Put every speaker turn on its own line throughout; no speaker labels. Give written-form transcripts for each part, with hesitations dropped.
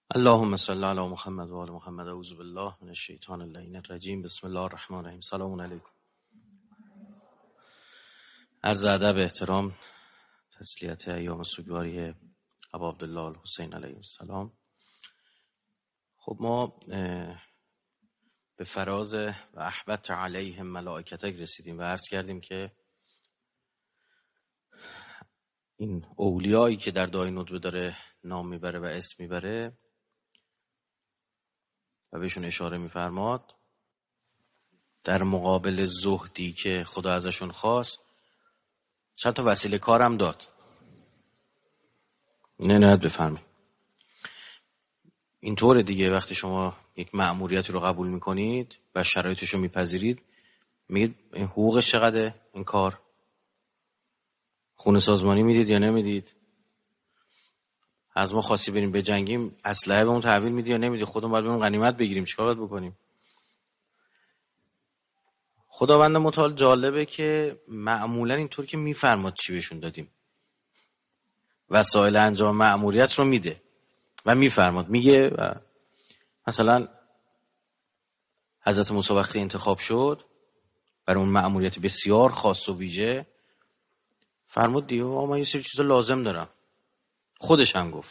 اللهم صل علی محمد و آل محمد. اعوذ بالله من الشیطان اللعین الرجیم. بسم الله الرحمن الرحیم. سلام علیکم. عرض ادب، احترام، تسلیت ایام سوگواری ابا عبدالله الحسین علیه السلام. خب ما به فراز و احبت علیهم ملائکتک رسیدیم و عرض کردیم که این اولیایی که در دعای ندبه داره نام میبره و اسم میبره و بهشون اشاره میفرماد، در مقابل زهدی که خدا ازشون خواست چند تا وسیله کارم داد. نه بفهمید اینطوره دیگه. وقتی شما یک مأموریتی رو قبول میکنید و شرایطش رو میپذیرید، میگید این حقوقش چقدره، این کار خونه سازمانی میدید یا نمیدید، از ما خواستی بریم بجنگیم اسلحه به اون تحویل میدی یا نمیدی، خودمون باید بریم غنیمت بگیریم، چیکار باید بکنیم؟ خداوند متعال جالبه که معمولا اینطور که میفرماد چی بهشون دادیم، وسایل انجام مأموریت رو میده و میفرماد، میگه مثلا حضرت موسی وقتی انتخاب شد برای اون مأموریت بسیار خاص و ویژه، فرمود دیگه من یه سری چیزا لازم دارم. خودش هم گفت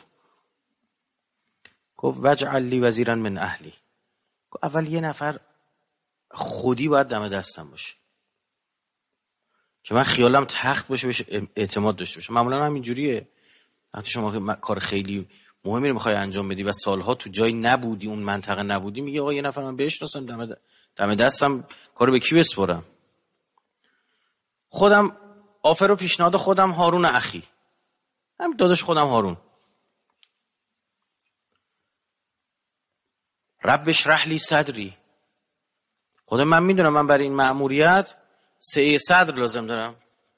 وجعل لی وزیرا من اهلی. اول یه نفر خودی باید دم دستم باشه که من خیالم تخت باشه، بهش اعتماد داشته باشه. معمولا همینجوریه. وقتی شما کار خیلی مهمی رو میخوای انجام بدی و سالها تو جایی نبودی، اون منطقه نبودی، میگه آقا یه نفر من بشناسم دم دستم، کارو به کی بسپرم؟ خودم آفر و پیشنهاد خودم هارون اخی، هم داداش خودم هارون، رب اشرح لی صدری. خودم من میدونم من برای این مأموریت سعه صدر لازم دارم.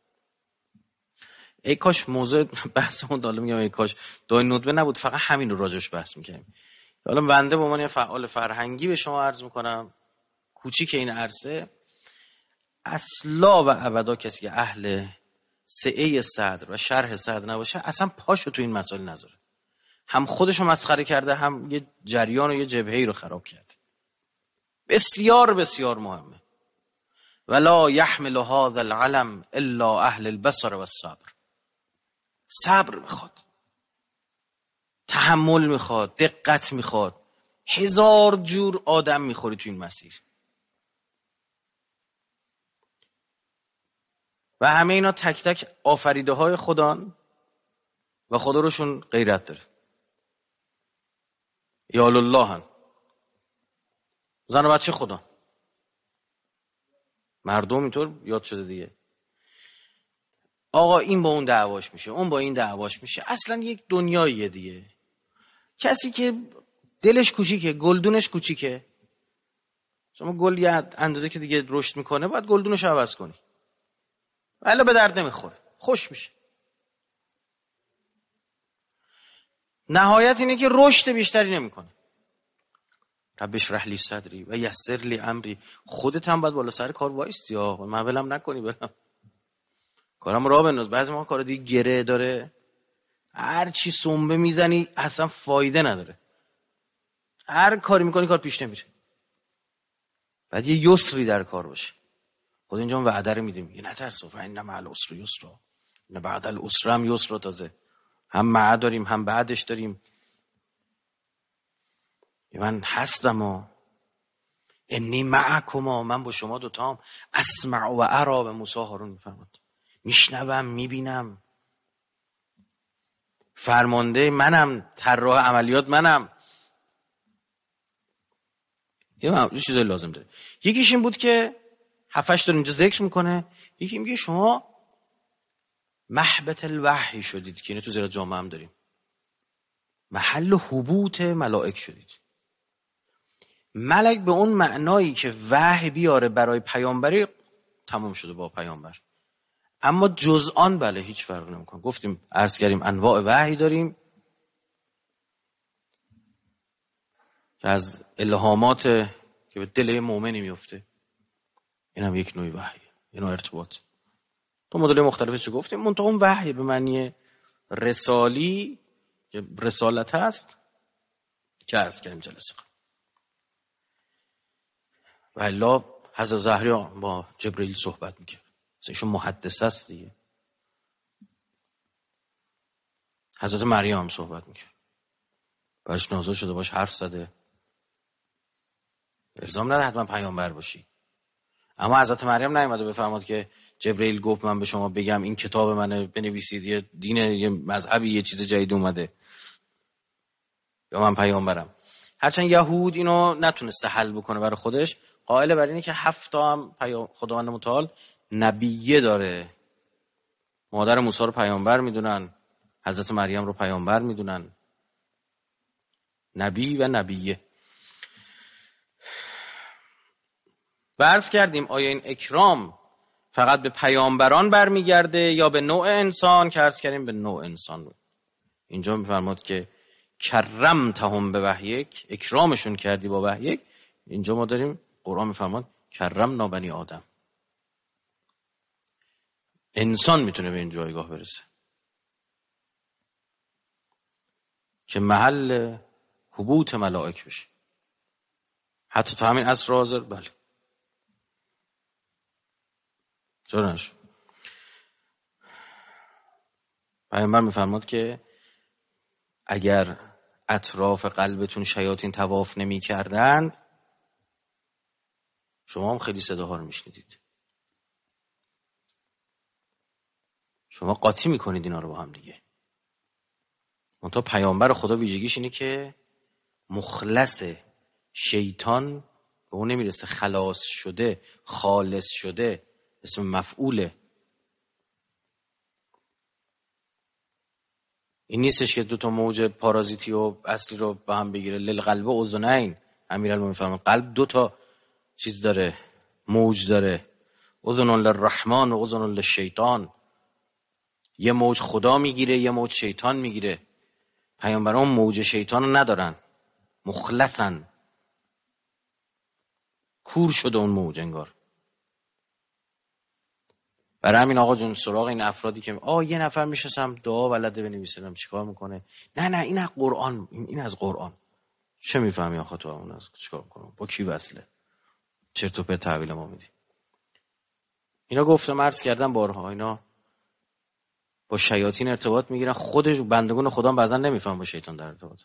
ای کاش موضوع بحثمون داله، میگم ای کاش دعای ندبه نبود، فقط همین رو راجعش بحث میکنیم. حالا بنده به عنوان فعال فرهنگی به شما عرض میکنم، کوچیک این عرصه، اصلا و ابدا کسی که اهل سعه صدر و شرح صدر نباشه اصلا پاشو تو این مسائل نذاره. هم خودشو مسخره کرده، هم یه جریان و یه جبهه‌ای رو خراب کرده. بسیار بسیار مهمه. ولا يحمل هذا العلم الا اهل البصر والصبر. صبر میخواد، تحمل میخواد، دقت میخواد، هزار جور آدم میخوری تو این مسیر و همه اینا تک تک آفریده های خدان و خدا روشون غیرت داره. یال الله هن، زن و بچه خدا، مردم اینطور یاد شده دیگه. آقا این با اون دعواش میشه، اون با این دعواش میشه، اصلا یک دنیاییه دیگه. کسی که دلش کوچیکه، گلدونش کوچیکه، شما گل یه اندازه که دیگه رشد میکنه باید گلدونش عوض کنی، ولی به درد نمیخوره، خوش میشه. نهایت اینه که رشد بیشتری نمیکنه. رب اشرح لی صدری و یسر لی امری. خودت هم باید بالا سر کار وایستی، من ولم نکنی، برم کارم راه بنداز. بعضی ما کار دیگه گره داره، هر چی سنبه میزنی اصلا فایده نداره، هر کاری میکنی کار پیش نمیره. بعد یه یسری در کار باشه. خود اینجا وعده رو میدیم، یه نترس، فإن مع العسر یسرا، نه بعد العسر هم یسرا. تازه هم مع داریم هم بعدش داریم. من هستم انی معکما، من با شما دوتام، اسمع و ارا. به موسی هارون میفرماد میشنوم میبینم، فرمانده منم، طراح عملیات منم. یه چیزایی لازم داره. یکیش این بود که 7-8 تا اینجا ذکر میکنه. یکی میگه شما محبت الوحی شدید، که اینو تو زیر جامعه هم داریم، محل حبوط ملائک شدید. ملک به اون معنایی که وحی بیاره برای پیامبری تمام شده با پیامبر، اما جز آن بله هیچ فرق نمیکنه. گفتیم عرض کردیم انواع وحی داریم که از الهامات که به دل مؤمنی میفته، این هم یک نوع وحی، این نوع ارتباط. تو مدل مختلفش چه گفتیم. منتها اون وحی به معنی رسالی که رسالت هست که عرض کردیم جلسه قبل. و الا حضرت زهرا با جبرئیل صحبت میکرد، ایشون محدث است دیگه. حضرت مریم هم صحبت میکرد، برش نازل شده، باش حرف زده. الزام نداره حتما پیامبر باشی. اما حضرت مریم نیومده بفرماد که جبرئیل گفت من به شما بگم این کتاب منه بنویسید، یه دین، یه مذهبی، یه چیز جدید اومده یا من پیامبرم. هرچند یهود اینو نتونسته حل بکنه برای خودش، قائل بر اینه که 7 تا هم خداوند متعال نبیه داره. مادر موسی رو پیامبر میدونن، حضرت مریم رو پیامبر میدونن، نبی و نبیه. و عرض کردیم آیا این اکرام فقط به پیامبران برمیگرده یا به نوع انسان؟ که عرض کردیم به نوع انسان. اینجا میفرماد که کرمتهم به وحیک، اکرامشون کردی با وحیک. اینجا ما داریم قرآن میفرماد کرمنا بنی آدم. انسان میتونه به این جایگاه برسه که محل حبوط ملائک بشه، حتی تا همین عصر حاضر. بله چرا نشد؟ پیامبر میفرماد که اگر اطراف قلبتون شیاطین طواف نمی کردند، شما هم خیلی صداها رو میشنیدید. شما قاطی میکنید اینا رو با هم دیگه. منتها پیامبر خدا ویژگیش اینه که مخلص، شیطان به اون نمیرسه، خلاص شده، خالص شده، اسم مفعوله. این نیستش که 2 موج پارازیتی و اصلی رو با هم بگیره. للقلب و اذنین، امیرالمومنین میفرماید قلب 2 چیز داره، موج داره، اذن للرحمن و اذن للشیطان. یه موج خدا میگیره، یه موج شیطان میگیره. پیامبران موج شیطان رو ندارن، مخلصن، کور شده اون موج انگار. برای همین آقا جون سراغ این افرادی که یه نفر میشناسم دعا بلده بنویسه، چیکار میکنه؟ نه این از قرآن، این از قرآن. چه میفهمی آخه تو اون از چیکار میکنه؟ با کی وصله؟ چرت و پرت تحویل ما میدی. اینا گفتم عرض کردم بارها، اینا با شیاطین ارتباط میگیرن. خودش بندگان خدا بعضا نمیفهم با شیطان در ارتباط.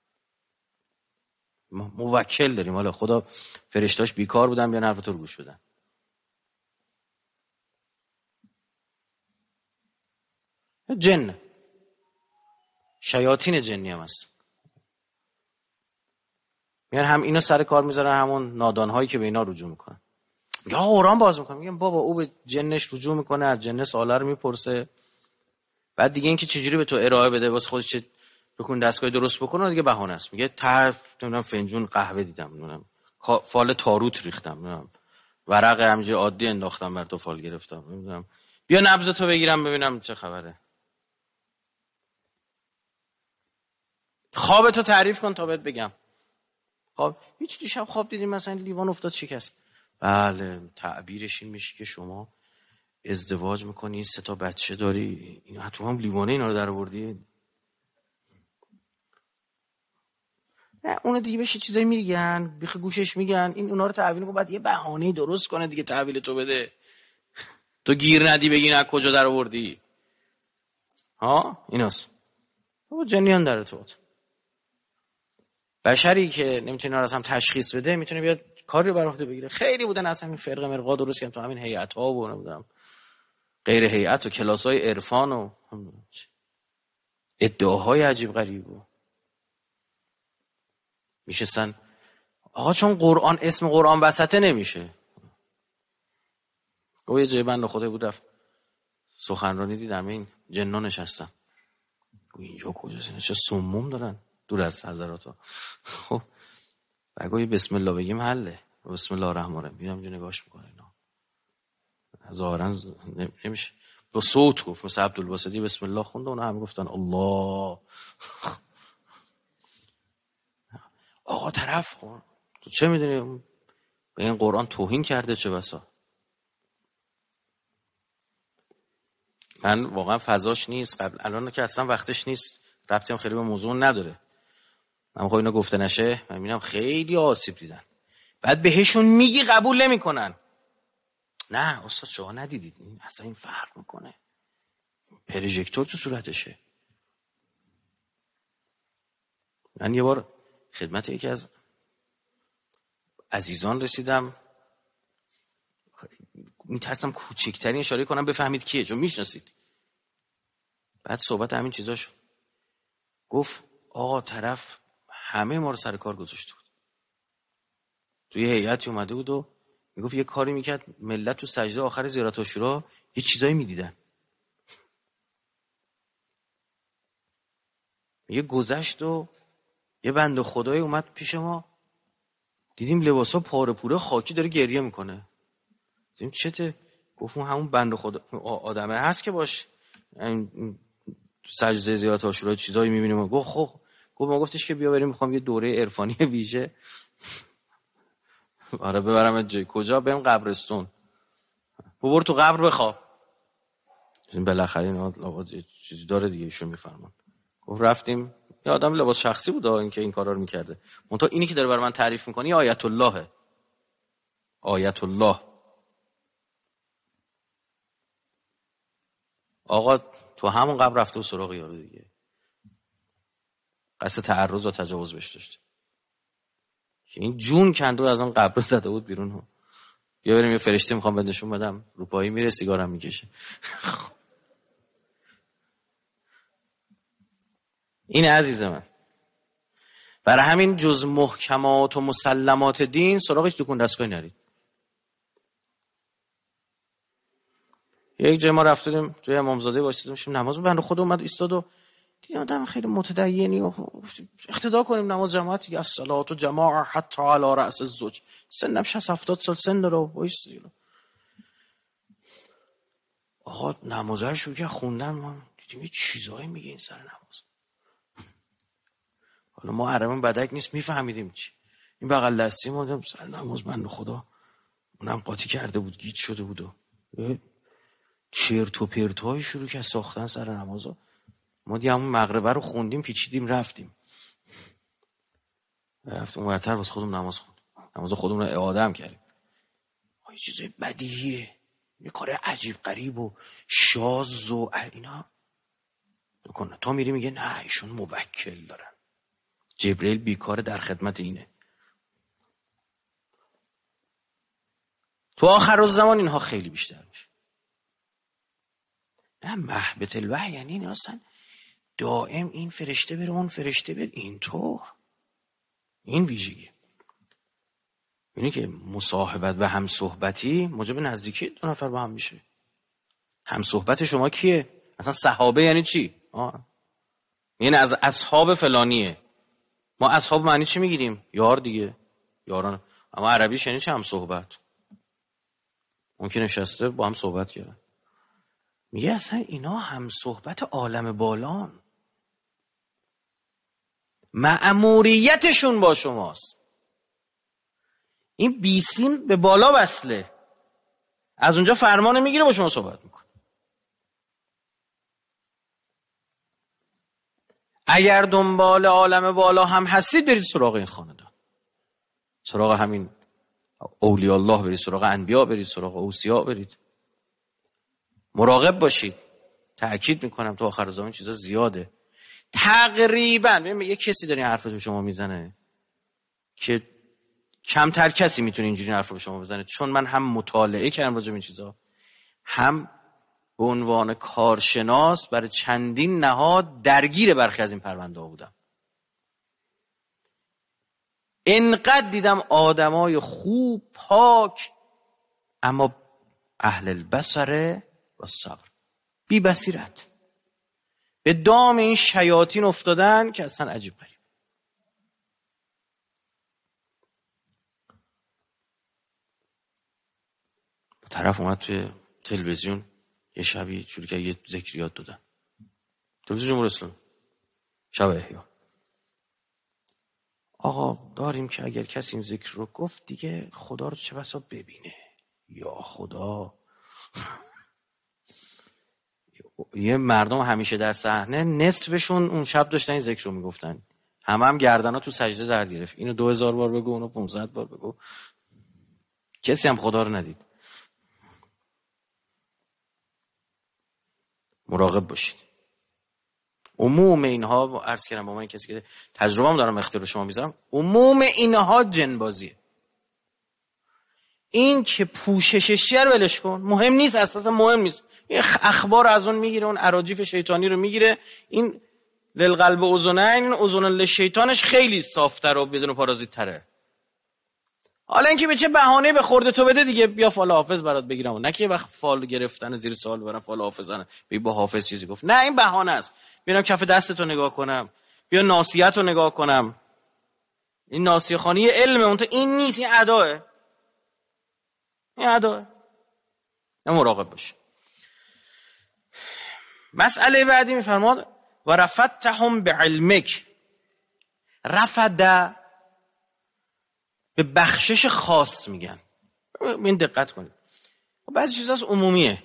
موکل داریم، حالا خدا فرشتاش بیکار بودن بیان حرف تو رو گوش بدن. جن، شیاطین جنی هم هست، میان هم اینا سر کار میذارن، همون نادانهایی که به اینا رجوع میکنن. یا قرآن باز میکنن، میگن بابا او به جنش رجوع میکنه، از جن سوالا رو میپرسه. بعد دیگه اینکه چجوری به تو ارائه بده واسه خودش چه بکن دستگاه درست بکنه دیگه بهانه است. میگه طرف نمیدونم فنجون قهوه دیدم، نمیدونم فال تاروت ریختم، نمیدونم ورق همینجوری عادی انداختم بر تو فال گرفتم، نمیدونم بیا نبض تو بگیرم ببینم چه خبره. خواب تو تعریف کن تا بهت بگم. خواب هیچ دیشب خواب دیدیم مثلا لیوان افتاد شکست. بله تعبیرش این میشه که شما ازدواج میکنی، 3 بچه داری، این حتما هم لیوانه اینا رو در آوردی. نه اون دیگه بهش چیزایی میگن، بیخ گوشش میگن، این اونا رو تحویل کنه، بعد یه بهانه‌ای درست کنه دیگه تحویل تو بده. تو گیر ندی بگی نه کجا در آوردی. ایناست. بابا جنیان در ارتباط. بشری که نمیتونه اینا رو هم تشخیص بده میتونه بیاد کاری رو بر عهده بگیره. خیلی بودن اصلا این فرقه مرقا درست کردن تو همین هیئت‌ها و نمیدونم غیر هیئت و کلاس‌های عرفان و ادعاهای عجیب غریب و میشستن. چون قرآن، اسم قرآن وسطه نمیشه. یه جای بنده خدا بود رفت سخنرانی دیدم، این جنا نشستن. اینجا کجاست؟ چه سموم دارن دور از حضرات. خب بگو بسم الله بگیم حله. بسم الله الرحمن الرحیم میرم جو نگاش میکنه اینا ظاهرا نمیشه. با صوت گفت مثل عبدالباسطی بسم الله خونده، اونا هم گفتن الله. آقا طرف خون تو چه میدونی به این قرآن توهین کرده چه بسا. من واقعا فضاش نیست قبل الان که اصلا وقتش نیست، ربطی هم خیلی به موضوع نداره. من اینا گفته نشه، من میبینم خیلی آسیب دیدن، بعد بهشون میگی قبول نمیکنن. نه استاد شما ندیدید این اصلا این فرق میکنه، پروژکتور تو صورتشه. من یه بار خدمت یکی از عزیزان رسیدم، میترسم کوچکترین اشاره کنم بفهمید کیه چون میشناسید. بعد صحبت همین چیزا شد، گفت آقا طرف همه ما رو سر کار گذاشته بود، توی هیئتی اومده بود و میگفت یه کاری میکرد ملت تو سجده آخر زیارت عاشورا یه چیزایی میدیدن. یه گذشت و یه بنده خدایی اومد پیش ما، دیدیم لباسا پاره پوره خاکی داره گریه میکنه. دیدیم چته؟ گفت همون بنده خدا آدمه هست که باش سجده زیارت عاشورا چیزایی میبینیم. گفت خب ما گفتش که بیا بریم میخوام یه دوره عرفانی ویژه آره ببرم جای کجا؟ بریم قبرستون. برو تو قبر بخواب. بالاخره اینا چیزی داره دیگه ایشون میفرمان. گفت رفتیم، یه آدم لباس شخصی بود این که این کارا رو میکرده. منتها اینی که داره برای من تعریف میکنه آیت اللهه. آیت الله. آقا تو همون قبر رفته و سراغ یارو دیگه، قصد تعرض و تجاوز بهش داشته که این جون کنده از اون قبر زده بود بیرون. ها بیا بریم یه فرشته میخوام بهت نشون بدم، رو پایی میره سیگارم میکشه. این عزیز من، برای همین جز محکمات و مسلمات دین سراغش دکون دستگاهی نرید. یک جای ما رفتیم توی امامزاده واسطیم نماز بند خود اومد ایستاد و دیدم آدم خیلی متدینی و اقتدا کنیم نماز جماعت، یا الصلاه جماعه حتی علی راس الزوج، سنم 60 70 سال سن داره وایس. آقا نماز رو شروع کرد خوندن، ما دیدیم یه چیزایی میگه این سر نماز. حالا ما عربمون بدک نیست میفهمیدیم چی. این بغل دستی ما دیدم سر نماز بنده خدا اونم قاطی کرده بود گیج شده بود و چرت و پرتای شروع کرد ساختن سر نمازا. ما دیگه همون مغربه رو خوندیم پیچیدیم رفتیم اونورتر واسه خودمون نماز خوند، نماز خودمون رو اعاده هم کردیم. یه چیزای بدیهیه، یه کار عجیب غریب و شاذ و اینا نکنه. تا میری میگه نه ایشون موکل دارن، جبرئیل بیکاره در خدمت اینه. تو آخر الزمان اینها خیلی بیشتر میشه. نه محبت الوحی یعنی این اصلا دائم این فرشته بره اون فرشته بره اینطور. این ویژگی یعنی که مصاحبت و همصحبتی موجب نزدیکی دو نفر با هم میشه. همصحبت شما کیه؟ اصلا صحابه یعنی چی؟ یعنی از اصحاب فلانیه. ما اصحاب معنی چی میگیریم؟ یار دیگه، یاران. اما عربیش یعنی چی؟ همصحبت. ممکن نشسته با هم صحبت کردن. میگه اصلا اینا همصحبت عالم بالان، مأموریتشون با شماست. این بیسیم به بالا وصله، از اونجا فرمان میگیره با شما صحبت میکنه. اگر دنبال عالم بالا هم هستید برید سراغ این خاندان، سراغ همین اولیاء الله برید، سراغ انبیا برید، سراغ اوصیا برید. مراقب باشید. تأکید میکنم تو آخر زمان چیزا زیاده. تقریبا یه کسی داره این حرف رو شما میزنه که کمتر کسی میتونه اینجوری حرف رو شما بزنه، چون من هم مطالعه کردم راجع به این چیزا، هم به عنوان کارشناس برای چندین نهاد درگیر برخی از این پرونده ها بودم. انقدر دیدم آدمای خوب پاک اما اهل البصره و صبر بی بصیرت به دام این شیاطین افتادن که اصلا عجیب غریب. طرف اومد توی تلویزیون یه شبی شروع کرد یه ذکریات دادن، تلویزیون جمهوری اسلامی شب احیا. آقا داریم که اگر کسی این ذکر رو گفت دیگه خدا رو چه بسا ببینه. یا خدا. یه مردم همیشه در صحنه نصفشون اون شب داشتن این ذکر رو میگفتن، هم گردنا تو سجده درد گرفت. اینو 2000 بار بگو، اونو 500 بار بگو، کسی هم خدا رو ندید. مراقب باشید. عموم اینها عرض کردم با من کسی که تجربه هم دارم اختیار شما میذارم، عموم اینها جنبازیه. این که پوششش رو ولش کن، مهم نیست، اساسا مهم نیست. اخبار از اون میگیره، اون اراجیف شیطانی رو میگیره. این للقلب اذنین، این اذن للشیطانش خیلی صافتر و بدون پارازیت تره. حالا اینکه به چه بهانه به خورده تو بده دیگه، بیا فال حافظ برات بگیرم، نه که وقت فال گرفتن زیر سوال برام فال حافظن بی با حافظ چیزی گفت، نه این بهانه است. بیام کف دستتو نگاه کنم، بیا ناصیه‌تو نگاه کنم، این ناصیه خوانی علمه، اون تو این نیست، این اداه، این اداه. مراقب باش. مسئله بعدی میفرماد و رفعتهم بعلمک. رفد به بخشش خاص میگن. این دقت کنید. بعضی چیزاست عمومیه.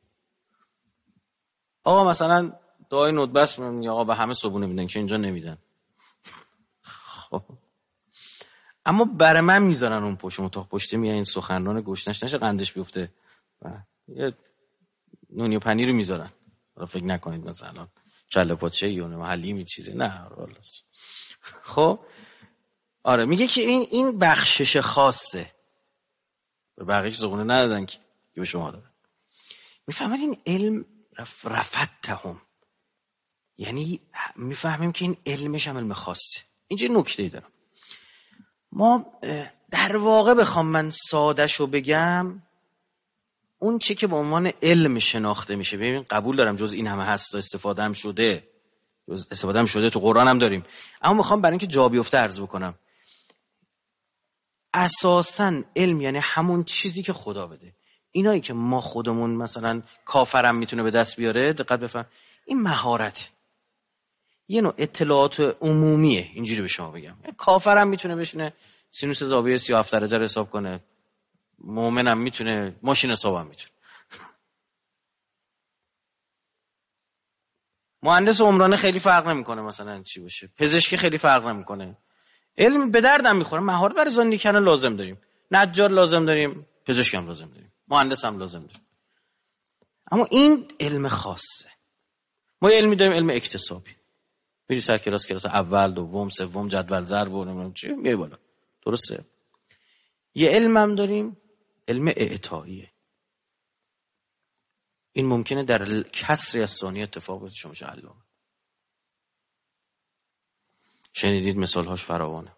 آقا مثلا دعای ندبس میگن آقا به همه صبونه میدن که اینجا نمیدن. خب اما برای من میذارن اون پشت اتاق پشته، میاد این سخنران گشنش نشه قندش بیفته، یه نونی و پنیر میذارن. فکر نکنید مثلا کله پاچه یا حلیمی چیزی، نه. خب آره میگه که این بخشش خاصه، به بقیه صبونه ندادن که به شما دادن. میفهمید این علم رفعتهم، یعنی میفهمیم که این علمش هم علم خاصه. اینجا نکته‌ای دارم. ما در واقع بخوام من ساده‌شو بگم، اون چی که به عنوان علم شناخته میشه، ببین قبول دارم جز این همه هست و استفاده هم شده، تو قرآن هم داریم، اما میخوام برای اینکه جا بیفته عرض بکنم. اساساً علم یعنی همون چیزی که خدا بده. اینایی که ما خودمون مثلا کافرم میتونه به دست بیاره، دقت بفهم، این مهارت، یه نوع اطلاعات عمومیه. اینجوری به شما بگم، کافرم میتونه بشینه سینوس زاویه 37 درجه رو حساب کنه، مؤمنم میتونه ماشین حسابم میتونه، مهندس عمرانه خیلی فرق نمیکنه مثلا چی باشه، پزشکی خیلی فرق نمیکنه. علم به دردم میخوره. مهارت برای زندگی کردن لازم داریم، نجار لازم داریم، پزشکی هم لازم داریم، مهندس هم لازم داریم. اما این علم خاصه. ما علمی داریم، علم اکتسابی، میری سر کلاس اول، دوم، سوم، جدول ضرب و نمیدونم چی میای بالا، درسته. یه علم هم داریم، علم اعطاییه. این ممکنه در کسری از ثانیه اتفاق بیفته، شما علامه. شنیدید مثالهاش فراوانه.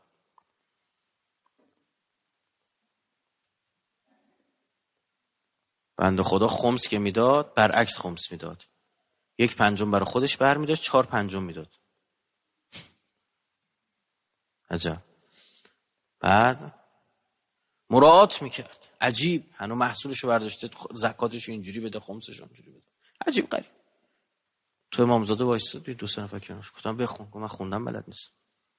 بنده خدا خمس که میداد برعکس خمس میداد، 1/5 برای خودش برمی‌داشت، 4/5 میداد. عجب. بعد مراعات میکرد، عجیب، هنو محصولشو برداشته زکاتشو اینجوری بده، خمسشو اینجوری بده، عجیب غریب. تو امامزاده وایساد 2-3 نفر کنارش، گفتم بخون، من خوندم بلد نیست،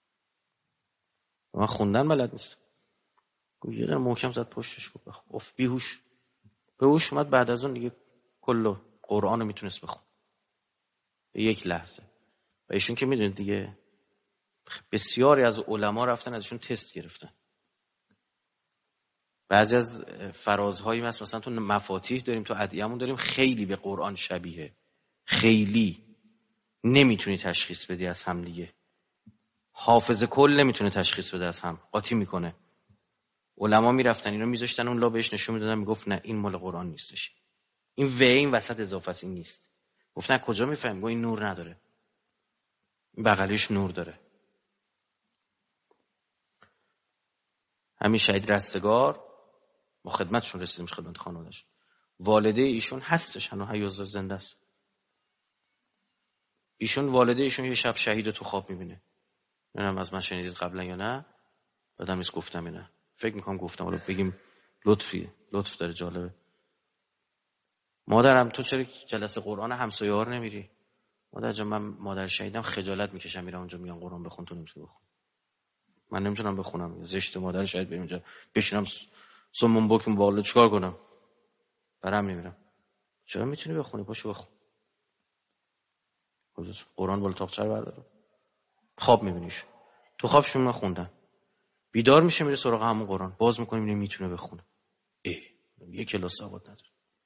من خوندن بلد نیست. یه دونه محکم زد پشتش، گفت بخون. اف بیهوش به هوش اومد. بعد از اون دیگه کل قرآن رو میتونست بخون به یک لحظه. و ایشون که میدونید دیگه، بسیاری از علما رفتن ازشون تست گرفتن. بعضی از فرازهایی مثلا تو مفاتیح داریم، تو ادعیه‌مون داریم، خیلی به قرآن شبیه، خیلی نمیتونی تشخیص بدی از هم دیگه. حافظ کل نمیتونه تشخیص بده از هم، قاطی میکنه. علما میرفتن اینو میذاشتن اون لا بهش نشون میدادن، میگفت نه این مال قرآن نیستش، این و این وسط اضافه است، این نیست. گفتن کجا میفهمیم؟ گفت این نور نداره، این بغلیش نور داره. همین شهید رستگار، ما خدمتشون رسیدیم، خدمت خانواده‌اش، والده ایشون هستش، هنوز حیات زنده است. ایشون والده ایشون یه شب شهید تو خواب میبینه. نمیدونم از من شنیدید قبلا یا نه، بعدم نیست گفتم یا نه، فکر میکنم گفتم، حالا بگیم لطف داره، جالبه. مادرم تو چرا جلسه قرآن همسایه ها رو نمیری؟ مادر جان من مادر شهیدم، خجالت میکشم میرم اونجا، میگن قرآن بخون، تو نمیتونی بخون. من نمیتونم بخونم، زشت مادر شهید بریم اونجا بشینم سمون بکم بالا، چیکار کنم؟ برام نمیرم. چرا میتونی بخونی؟ پاشو بخون. قرآن بالا تاقچه رو بردار، خواب میبینیش. تو خوابشون خوندن، بیدار میشه میره سراغ همون قرآن، باز میکنیم نمیتونه بخونه. یک کلاس سواد نداره.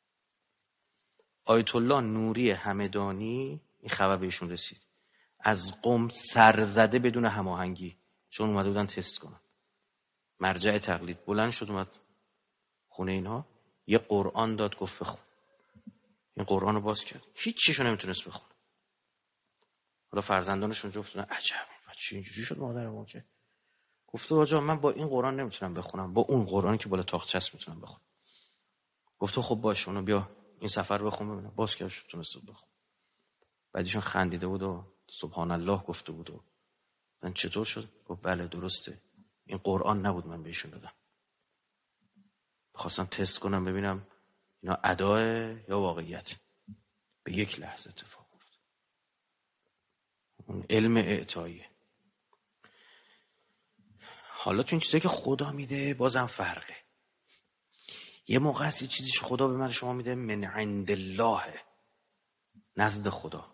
آیت الله نوری همدانی این خبر بهشون رسید، از قم سرزده بدون هماهنگی، چون اومده بودن تست کنن، مرجع تقلید بلند شد اومد خونه اینها، یه قرآن داد گفت بخون. این قرآن رو باز کرد، هیچ چیشو نمیتونست بخونه. حالا فرزندانشون جفتن عجب بچه اینجوری شد مادر ما که گفته آجا من با این قرآن نمیتونم بخونم، با اون قرآنی که بالا تاقچه است میتونم بخونم. گفته خب باشه اونو بیا این سفر بخون ببینم. باز که شد تونست بخون. بعدیشون خندیده بود و سبحان الله گفته بود و من چطور شد؟ گفت بله درسته این قرآن نبود من بهشون دادم، خواستم تست کنم ببینم اینا اداه یا واقعیت. به یک لحظه اتفاق افتاد. اون علم اعطاییه. حالا تو این چیزایی که خدا میده بازم فرقه. یه موقع هست یه چیزیش خدا به من شما میده من عند الله، نزد خدا.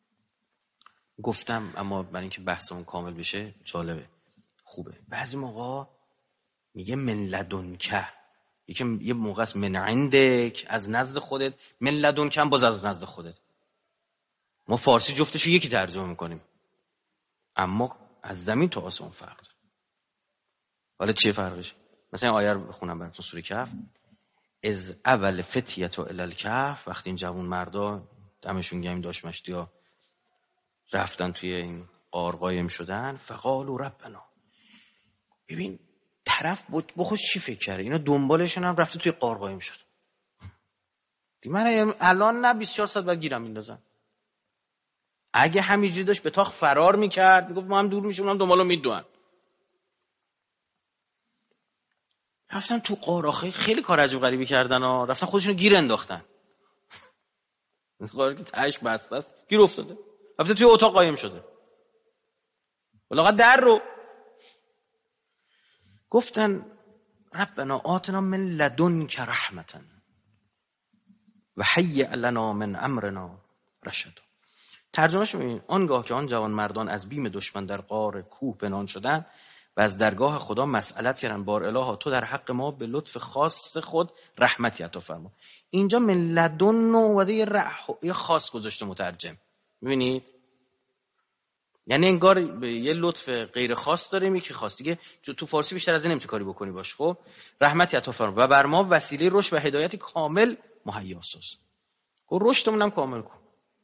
گفتم اما برای اینکه بحثمون کامل بشه جالبه خوبه. بعضی موقع میگه من لدنک، یه موقع است من عندک از نزد خودت، من لدنک باز از نزد خودت. ما فارسی جفتشو یکی ترجمه میکنیم اما از زمین تا آسمون فرق داره. حالا چیه فرقش؟ مثلا آیه رو بخونم براتون، سوره کهف. از اول فتیت الی الکهف، وقتی این جوان مردا دمشون گرم داشت مشتیا رفتن توی این غار قایم شدن، فقالوا ربنا. ببین طرف با خودش چی فکر کرده، اینا دنبالشون هم رفته توی غار قایم شد. من الان نه 24 ساعت بعد گیرم میندازن. اگه همینجوری داشت به تاخ فرار میکرد میگفت ما هم دور میشیم اونم دنبالو میدوئن. رفتن تو غار، خیلی کار عجیب غریبی کردن ها. رفتن خودشونو گیر انداختن. غاری که تهش بسته است گیر افتاده، رفته توی اتاق قایم شده. ولی در رو گفتن ربنا آتنا من لدنک رحمتا و هیئ لنا من امرنا رشدا. ترجمهش ببین، آنگاه که آن جوان مردان از بیم دشمن در غار کوه پنهان شدند و از درگاه خدا مسئلت کردند بار الها تو در حق ما به لطف خاص خود رحمتی عطا فرما. اینجا من لدن و یه خاص گذاشته مترجم. می‌بینید؟ یعنی انگار یه لطف غیر خاص داره که خاص دیگه تو فارسی بیشتر از این نمی‌تونی کاری بکنی باش. خب رحمتی عطا فرما و بر ما وسیله رشد و هدایت کامل مهیا ساز. گفت رشدمون هم کامل کن.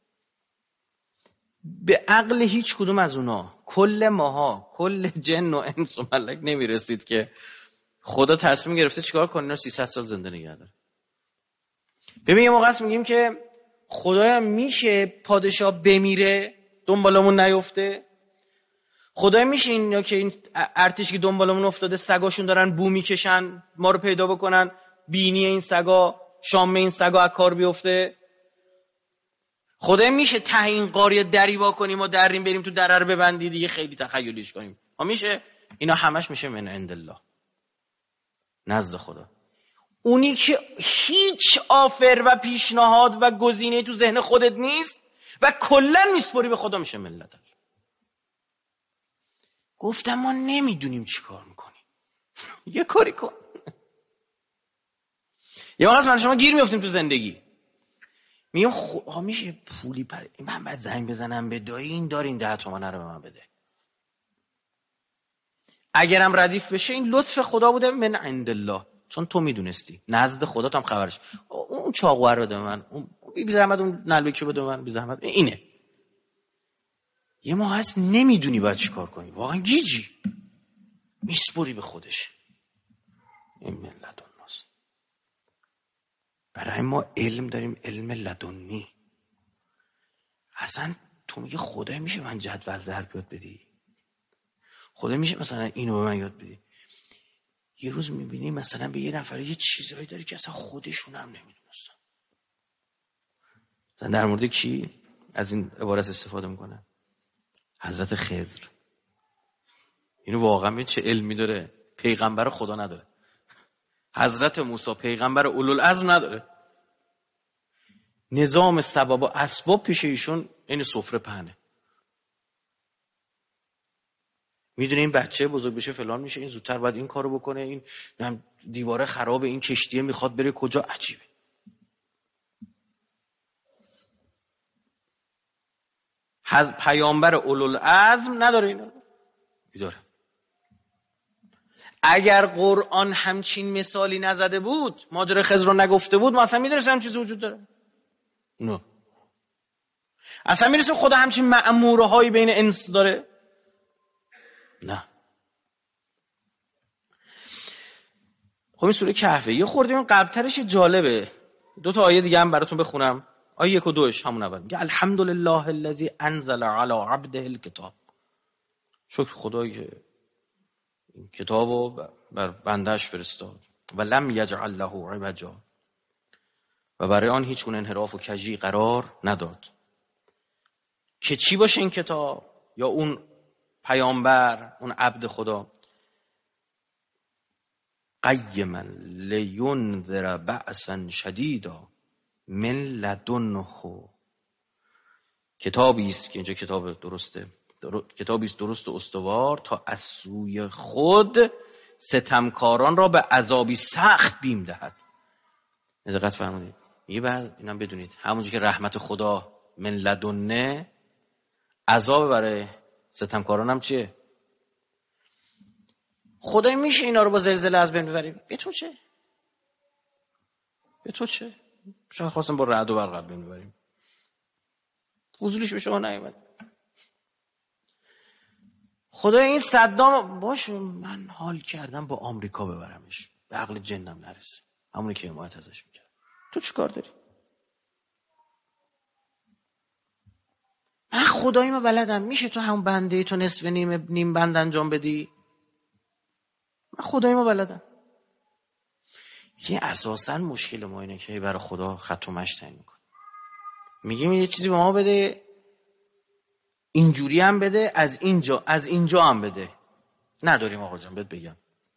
به عقل هیچ کدوم از اونا، کل ماها، کل جن و انس و ملک نمیرسید که خدا تصمیم گرفته چیکار کنه اینا 300 سال زنده نگه داره. ببین یه موقع است میگیم که خدایا میشه پادشاه بمیره دنبالمون نیفته؟ خدایا میشه اینا که این ارتش که دنبالمون افتاده سگاشون دارن بو میکشن ما رو پیدا بکنن، بینی این سگا، شام این سگا از کار بیفته؟ خدای میشه ته این قاریه دری وا کنیم و دریم بریم تو دره رو ببندی دیگه خیلی تخیلیش کنیم؟ میشه؟ اینا همش میشه من عند الله، نزد خدا. اونی که هیچ آفر و پیشنهاد و گزینه تو ذهن خودت نیست و کلا میسپری به خدا میشه ملت الله. گفتم ما نمیدونیم چی کار میکنیم. یه کاری کن. یه وقت من شما گیر میافتیم تو زندگی، میگم میشه پولی من باید زنگ بزنم به دایی این دار این 10 تومنه رو به من بده. اگرم ردیف بشه این لطف خدا بوده من عند الله، چون تو میدونستی نزد خدا هم خبرش. اون چاقو رو بده من، اون بی زحمت اون نلبکی بده من، بی زحمت اینه. یه ما هست نمیدونی باید چی کار کنی، واقعا گیجی میسپری به خودش. این ملت الناس. برای ما علم داریم، علم لدنی. اصلا تو میگه خدای میشه من جدول ضرب یاد بدی؟ خدای میشه مثلا اینو به من یاد بدی؟ یه روز میبینی مثلا به یه نفر یه چیزایی داری که اصلا خودشون هم نمیدونستن. مثلا در مورد کی از این عبارت استفاده میکنه؟ حضرت خضر. اینو واقعا به چه علمی داره؟ پیغمبر خدا نداره. حضرت موسی پیغمبر اولوالعزم نداره. نظام سبب و اسباب پیش ایشون این سفره پهنه. میدونه این بچه بزرگ بشه فلان میشه، این زودتر باید این کارو بکنه، این دیواره خرابه، این کشتیه میخواد بره کجا. عجیبه. پیامبر اولوالعزم نداره اینا. داره. اگر قرآن همچین مثالی نزده بود، ماجرای خضر رو نگفته بود، ما اصلا میدونستیم همین چیزی وجود داره؟ نه. اصلا میدونستیم خدا همچین مأمورهایی بین انس داره؟ نه. خب این سوره کهفه. یه خورده این قبل‌ترش جالبه. 2 آیه دیگه هم براتون بخونم. آیه 1 و 2 همون اول میگه الحمدلله الذی انزل علی عبده الکتاب. شکر خدایی که این کتابو بر بندهش فرستاد و لم یجعل له عوجا، و برای آن هیچ گونه انحراف و کجی قرار نداد. که چی باشه این کتاب یا اون پیامبر، اون عبد خدا؟ قیما لینذر بأسا شدیدا من لدنه. کتابی است که اینجا کتاب درسته، کتابی است درست و استوار تا از سوی خود ستمکاران را به عذابی سخت بیم دهد. دقت فرمایید. میگه بعد اینم بدونید همونجوری که رحمت خدا من لدنه، عذاب برای ستمکاران هم چیه؟ خدای میشه اینا رو با زلزله از بین ببریم؟ به تو چه؟ به تو چه؟ شما خواستم با رعد و برق از بین ببریم، فضولیش به شما نیومد. خدای این صدام باشه، من حال کردم با آمریکا ببرمش، به عقل جنم نرسه، همونی که حمایت ازش میکرد. تو چی کار داری؟ من خدایی ما بلدم. میشه تو همون بنده تو نصف نیم بند انجام بدی؟ من خدایی ما بلدم. یه اساساً مشکل ما اینه که برای خدا خط و مشت تعیین میکنه. میگیم یه چیزی به ما بده، اینجوری هم بده، از اینجا هم بده. نداریم آقا جان. بهت بگم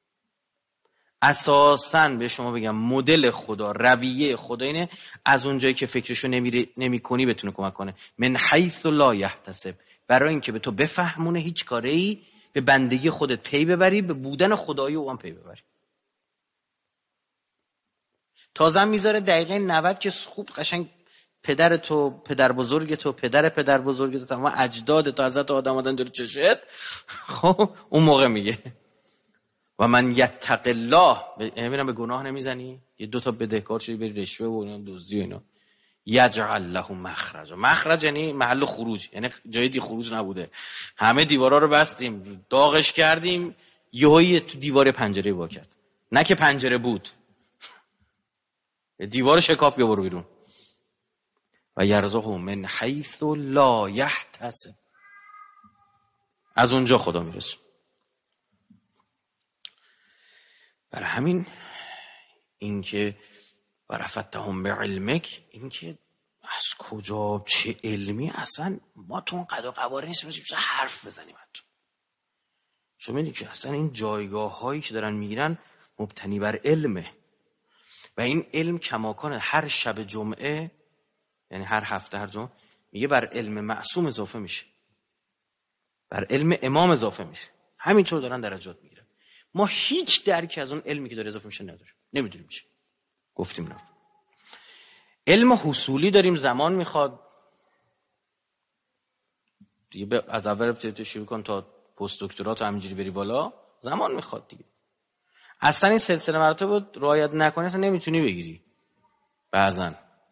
اساساً به شما بگم مدل خدا، رویه خدا اینه از اونجایی که فکرشو نمی کنی بتونه کمک کنه. من حیث لا یحتسب، برای اینکه به تو بفهمونه هیچ کاری به بندگی خودت پی ببری، به بودن خدایی او هم پی ببری. تازه میذاره دقیقه 90 که خوب قشنگ پدر تو، پدر بزرگ تو، پدر پدر بزرگ تو، تمام اجداد تو، حضرت آدم آدم جلو چشت. خب اون موقع میگه و من یتق الله، میرم به گناه نمیزنی، یه 2 بدهکار شدی بری رشوه و اینا دزدی و اینا، یجعل له مخرج. مخرج یعنی محل خروج، یعنی جای دی خروج نبوده، همه دیوارا رو بستیم، داغش کردیم، یهویی تو دیوار پنجره وا کرد، نه که پنجره بود، دیوار شکاف بیا برو بیرون. و یرزقه من حیث لا یحتسب، از اونجا خدا میرسه. برای همین این که ورفتهم بعلمک، این که از کجا چه علمی، اصلا ما تو اون قد و قواره نیستیم چه حرف بزنیم. شما میدونید که اصلا این جایگاه هایی که دارن میگیرن مبتنی بر علمه و این علم کماکان هر شب جمعه، یعنی هر هفته هر جمعه، میگه بر علم معصوم اضافه میشه، بر علم امام اضافه میشه. همینطور دارن درجات میگیرن. ما هیچ درکی از اون علمی که داره اضافه میشه نداریم، نمیدونیم چی. گفتیم نه. علم حصولی داریم، زمان میخواد دیگه، از اول ابتدا شروع کن تا پست دکترات همینجوری بری بالا، زمان میخواد دیگه. اصلا این سلسله مراتب رو رعایت نکنی اصلا نمیتونی بگیری. بعضن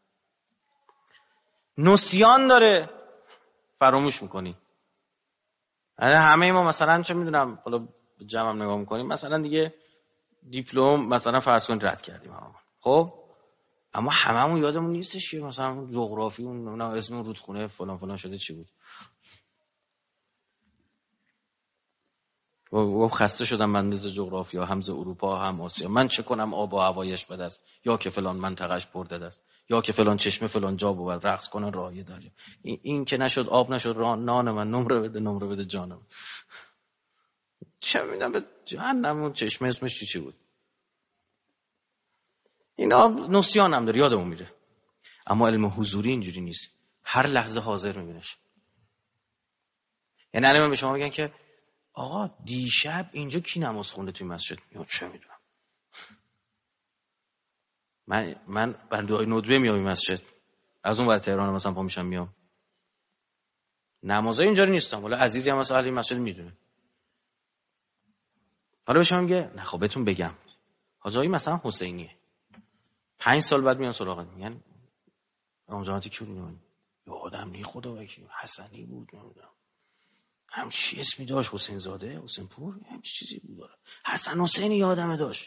نسیان داره، فراموش میکنی. همه ما مثلا چه میدونم، حالا جمعم نگاه میکنیم، مثلا دیگه دیپلم مثلا فرض کن رد کردیم هممون، خب اما هممون یادمون نیستش که مثلا جغرافی اون اسم اون رودخونه فلان فلان شده چی بود. و خسته شدم من از جغرافیا، هم از اروپا هم آسیا، من چه کنم آب و هوایش بد است، یا که فلان منطقهش برده است، یا که فلان چشمه فلان جا بود رقص کنن راهی داره. این که نشد آب نشد نان من، نمره بده جانم. چه میدونم به جهنم اون چشمه اسمش چی بود. اینا نسیان هم داره، یادمون میره. اما علم حضوری اینجوری نیست، هر لحظه حاضر میبینش. یعنی الان به شما میگن که آقا دیشب اینجا کی نماز خونده توی مسجد؟ یا چه میدونم، من برای دعای ندبه میام این مسجد، از اون ور تهران مثلا پا میشم میام، نمازای اینجا رو نیستم، ولی عزیزی هم مثلا این مسجد میدونه. حالا بهش میگه نه خب بهتون بگم حاجی مثلا حسینیه، 5 سال بعد میان سراغت میگن امام جماعتی کی بود؟ یادم نی خدا وکیل، حسنی بود، نمیدونم همچی اسمی داشت، حسین زاده، حسین پور، همچی چیزی بود، حسن حسین یادمه داشت.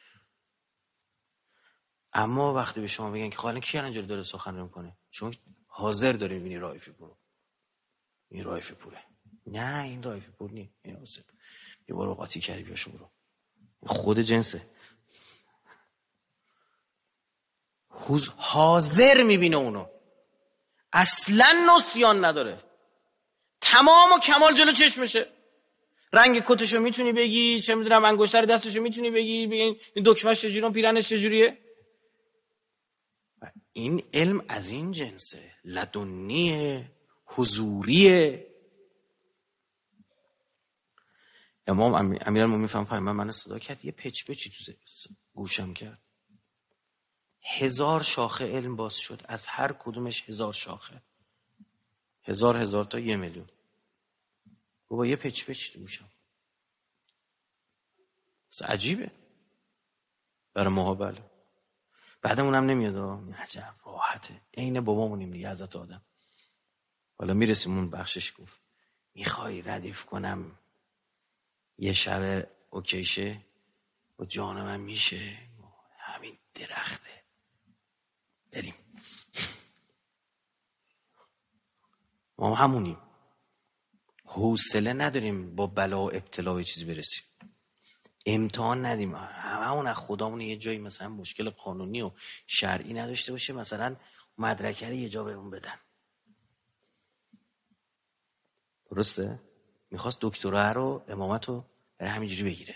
اما وقتی به شما بگن که خاله کی اینجوری داره سخنرانی میکنه، چون حاضر داره میبینی رایفی پور، این رایفی پوره، نه این رایفی پور نیست، این حسین یه بار قاطی کردی بیاشو برو، خود جنسه، حاضر میبینه اونو، اصلا نسیان نداره، تمام و کمال جلو چشمشه، رنگ کتشو میتونی بگی، چه میدونم انگشتر دستشو میتونی بگی، این دکمه‌ش چجوریه، پیرنش چجوریه. این علم از این جنسه، لدنیه، حضوریه. امام امیرالمومنین فرمود من صدا کرد، یه پچ پچی تو گوشم کرد، 1000 شاخه علم باز شد، از هر کدومش 1000 شاخه، 1000 تا 1,000,000. بابا یه پچ پچ تو گوشم، عجیبه برای ماها. بله بعدمونم نمیاد، عجب راحته، عین بابامونیم دیگه حضرت آدم. حالا میرسیم اون بخشش، گفت میخوای ردیف کنم یه شب اوکیشه و جان من میشه همین درخته، بریم. ما همونیم، حوصله نداریم با بلا و ابتلا به چیزی برسیم، امتحان ندیم، همون از خدامون یه جایی مثلا مشکل قانونی و شرعی نداشته باشه، مثلا مدرکه رو یه جا بهمون بدن، درسته؟ میخواست دکترا رو امامت رو همینجوری بگیره،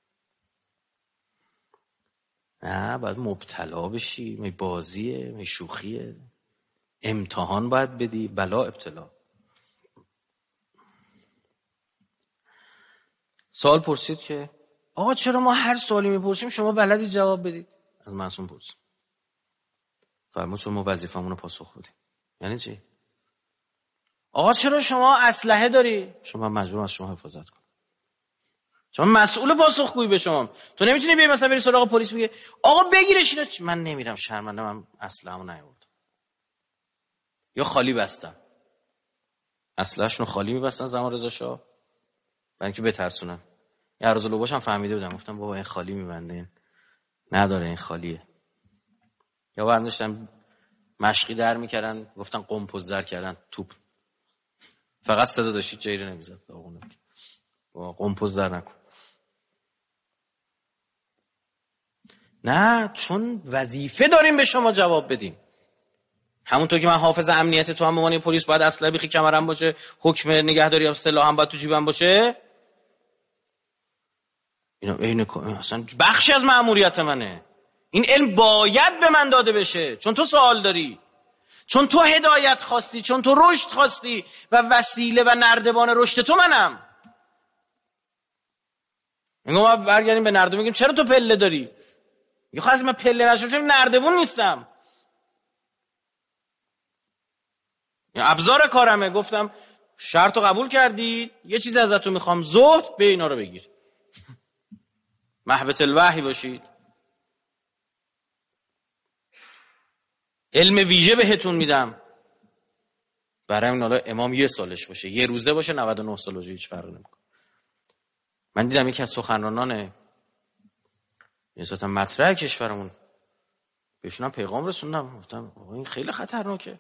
نه باید مبتلا بشی، می بازیه، می شوخیه، امتحان باید بدی، بلا ابتلا. سوال پرسید که آقا چرا ما هر سوالی میپرسیم شما بلدی جواب بدید؟ از معصوم پرسید، فرمود شما وظیفمون رو پاسخ بدید. یعنی چی؟ آقا چرا شما اسلحه داری؟ شما مجبور از شما حفاظت کن، شما مسئول پاسخگویی به شما، تو نمیتونی بیای مثلا بری سراغ پلیس بگی آقا بگیرش اینا، من نمیرم شرمنده، من اسلحه‌مو نیاوردم، یا خالی بستم، اسلحه‌شون خالی میبستن زمان رضا شاه برای اینکه بترسونن. یه عرض لوباشم فهمیده بودم، گفتم بابا این خالی میبنده، نداره این خالیه. یا برنداشتن مشقی در میکردن، گفتن قمپوز در کردن توپ، فقط صدا داشتید جیره نمیزد، قمپوز در نکن. نه چون وظیفه داریم به شما جواب بدیم، همونطور که من حافظ امنیت تو هم به عنوان پلیس باید اسلحه بیخی کمرم باشه، حکم نگهداری یا سلاح هم باید تو جیبم باشه، اینا اصلا بخشی از مأموریت منه، این علم باید به من داده بشه، چون تو سوال داری، چون تو هدایت خواستی، چون تو رشد خواستی و وسیله و نردبان رشد تو منم. میگم ما برگردیم به نردبون، میگیم چرا تو پله داری؟ میگه خب من پله نشم نردبون نیستم، ابزار کارمه. گفتم شرط رو قبول کردی، یه چیز ازتون میخوام، زهد به اینا رو بگیر، محبت الوحی باشید، علم ویژه بهتون میدم. برای این حالا امام 1 سالش باشه، 1 روزه باشه، 99 سال باشه، هیچ فرقی نمیکنه. من دیدم یکی از سخنرانان نسبتا مطرح کشورمون، بهشونم پیغام رسوندم، گفتم آقا این خیلی خطرناکه.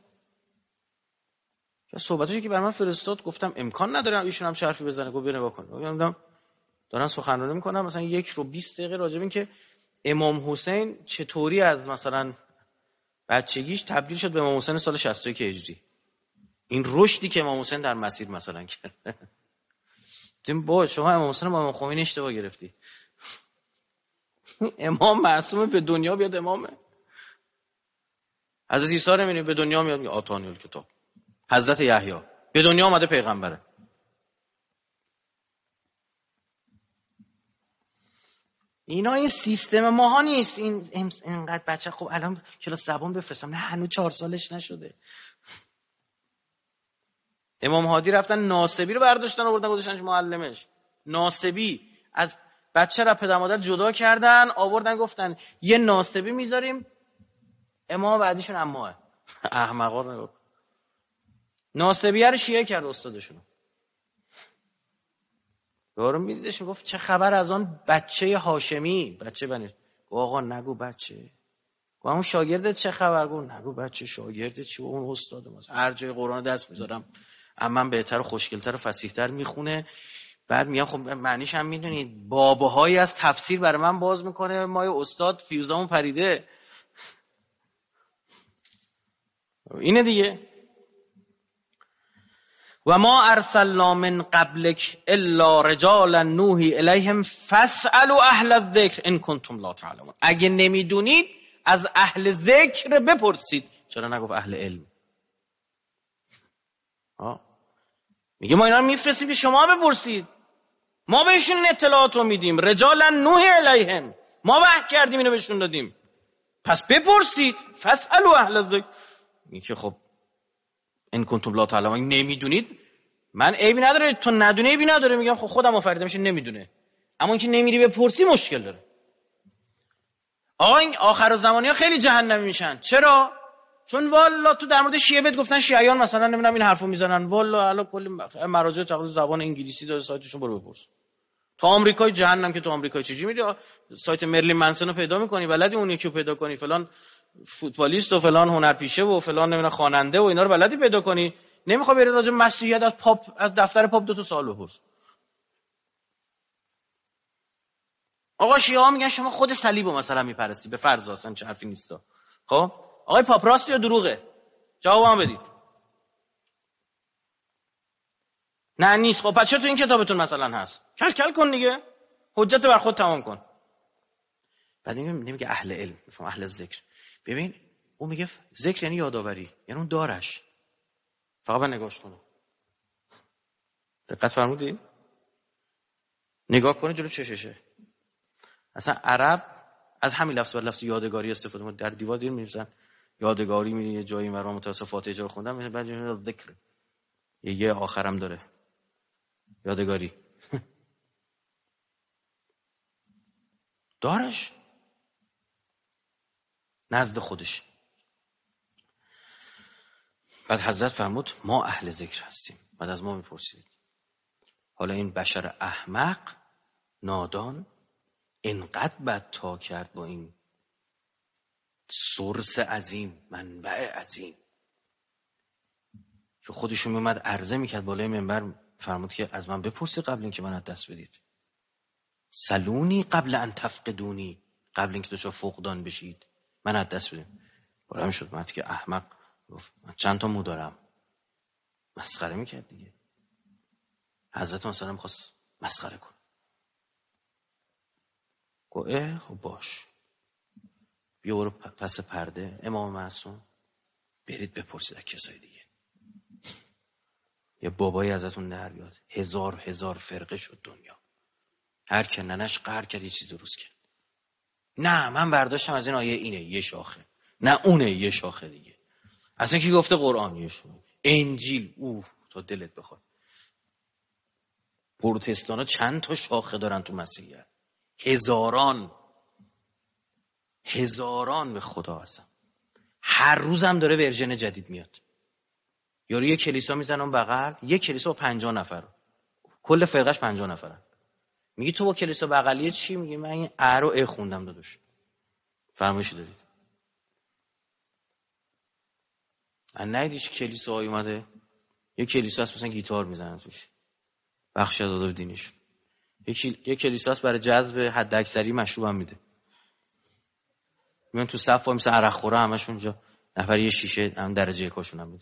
که صحبتاشو که برای من فرستاد، گفتم امکان نداره ایشون هم حرفی بزنه، گفت بیا نگاه کن. گفتم دارن سخنرانی میکنن مثلا 1 رو 20 دقیقه راجع به این که امام حسین چطوری از مثلا بچگیش تبدیل شد به امام حسین سال 61 هجری، این رشدی که امام حسین در مسیر مثلا کرد. دیدم با شما امام حسین با امام خمینی اشتباه گرفتی. امام معصومه، به دنیا بیاد امامه. حضرت عیسی رو میبینی به دنیا میاد میگه آتانی الکتاب. حضرت یحیی به دنیا اومده پیغمبره. اینا این سیستم ماها نیست. اینقدر بچه خب الان کلاس زبان بفرستم، نه هنوز 4 سالش نشده. امام هادی رفتن ناسبی رو برداشتن آوردن گذاشتنش معلمش. ناسبی از بچه را پدر مادر جدا کردن آوردن گفتن یه ناسبی میذاریم، امام بعدیشون اماه. احمقا رو ناسبیه رو شیعه کرد استادشون. یارو میدیدش میگفت چه خبر از آن بچه هاشمی، بچه بنی. آقا نگو بچه. و اون شاگردت چه خبر؟ گفت نگو بچه. شاگردت چی؟ اون استاد ماست، هر جای قرآن دست میذارم امم بهتر و خوشگلتر و فصیح‌تر میخونه. بعد میگم خب معنیش هم میدونید باباهایی از تفسیر برای من باز میکنه، ما استاد فیوزامون پریده. اینه دیگه. و ما ارسلنا من قبلک الا رجالا نوحی الیهم فاسالوا اهل الذکر ان کنتم لا تعلمون. اگه نمیدونید از اهل ذکر بپرسید. چرا نگفت اهل علم؟ میگه ما اینا رو میفرستیم که شما بپرسید، ما بهشون اطلاعات رو میدیم. رجالا نوحی الیهم، ما وحی کردیم اینو بهشون دادیم، پس بپرسید. فاسالوا اهل الذکر. میگه خب ان کنتم لا تعلمون، نمیدونید من عیبی نداره، تو ندونه عیبی نداره. میگم خب خودم آفریدم میشه نمیدونه، اما اینکه نمیری بپرسی مشکل داره. آقا این آخر زمانی ها خیلی جهنمی میشن. چرا؟ چون والا تو در مورد شیعه بهت گفتن شیعیان مثلا نمیدونم این حرفو میزنن، والا الان کلی مراجع تقریبا زبان انگلیسی داره سایتشون، برو بپرس. تو آمریکای جهنم که تو آمریکا چجوری میری سایت مرلین منسون رو پیدا میکنی، بلدی اون یکی رو پیدا کنی، فلان فوتبالیست و فلان هنرپیشه و فلان نمیدونم خواننده و اینا رو بلدی پیدا کنی. نمیخوای بری راجع مسیحیت از پاپ، از دفتر پاپ 2 تا سوال بپرس. آقا شیعه ها میگن شما خود صلیبو مثلا میپرستی، به فرض اصلا چه حرفی نیستا. خب آقای پاپ راست یا دروغه؟ جوابم بدید. نه نیست. خب پس چرا تو این کتابتون مثلا هست؟ کل کن دیگه، حجت بر خود تمام کن. بعد نمیگه اهل علم، میفهم اهل ذکر. ببین اون میگه ذکر یعنی یادآوری، یعنی اون دارش. فقط نگاهش کنه. دقت فرمودید؟ نگاه کنه جلو چششه. اصلا عرب از همین لفظ یادگاری استفاده می‌کنه. در دیوار دیر می‌نویسن یادگاری، می‌بینی یه جایی مرام متاسفات اجرا خوندم، بعد ذکر یه آخرم داره یادگاری. دارش نزد خودش. بعد حضرت فرمود ما اهل ذکر هستیم. بعد از ما میپرسید. حالا این بشر احمق نادان اینقدر بد تا کرد با این سورس عظیم، منبع عظیم، که خودشون میومد عرضه میکرد بالای منبر، فرمود که از من بپرسید قبل اینکه من از دست بدید. سلونی قبل ان تفقدونی، قبل اینکه دچار فقدان بشید من از دست بدید. بلند شد مرد که احمق گفت من چند تا مو دارم. مسخره میکرد دیگه. حضرت مثلا میخواست مسخره کنه. گفت خب باش، بیا برو پس پرده امام معصوم، برید بپرسید از کسای دیگه. یه بابایی ازتون در بیاد. هزار فرقه شد دنیا، هر که ننش قهر کرد یه چیز درست کرد. نه من برداشتم از این آیه اینه یه شاخه، نه اونه یه شاخه دیگه. اصلا کی گفته قرآن یه شاخه؟ انجیل تا دلت بخواد. پروتستانا چند تا شاخه دارن تو مسیحیت؟ هزاران به خدا هستن. هر روز هم داره ورژن جدید میاد. یارو یه کلیسا میزنه اون بغل، یه کلیسا با 50 نفر، کل فرقش 50 نفرن. میگی تو با کلیسا بغلیه چی؟ میگی من این ا رو خوندم داداش. فرمایش دارید؟ ندیدیش کلیسا های اومده یه کلیسا هست مثلا گیتار میزنن توش، بخش از آداب دینیش. یه کلیسا هست برای جذب حد اکثری مشروب هم میده. میان تو صف مثلا عرق خوره همشون اونجا، نفر یه شیشه هم درجه کاشون هم میده.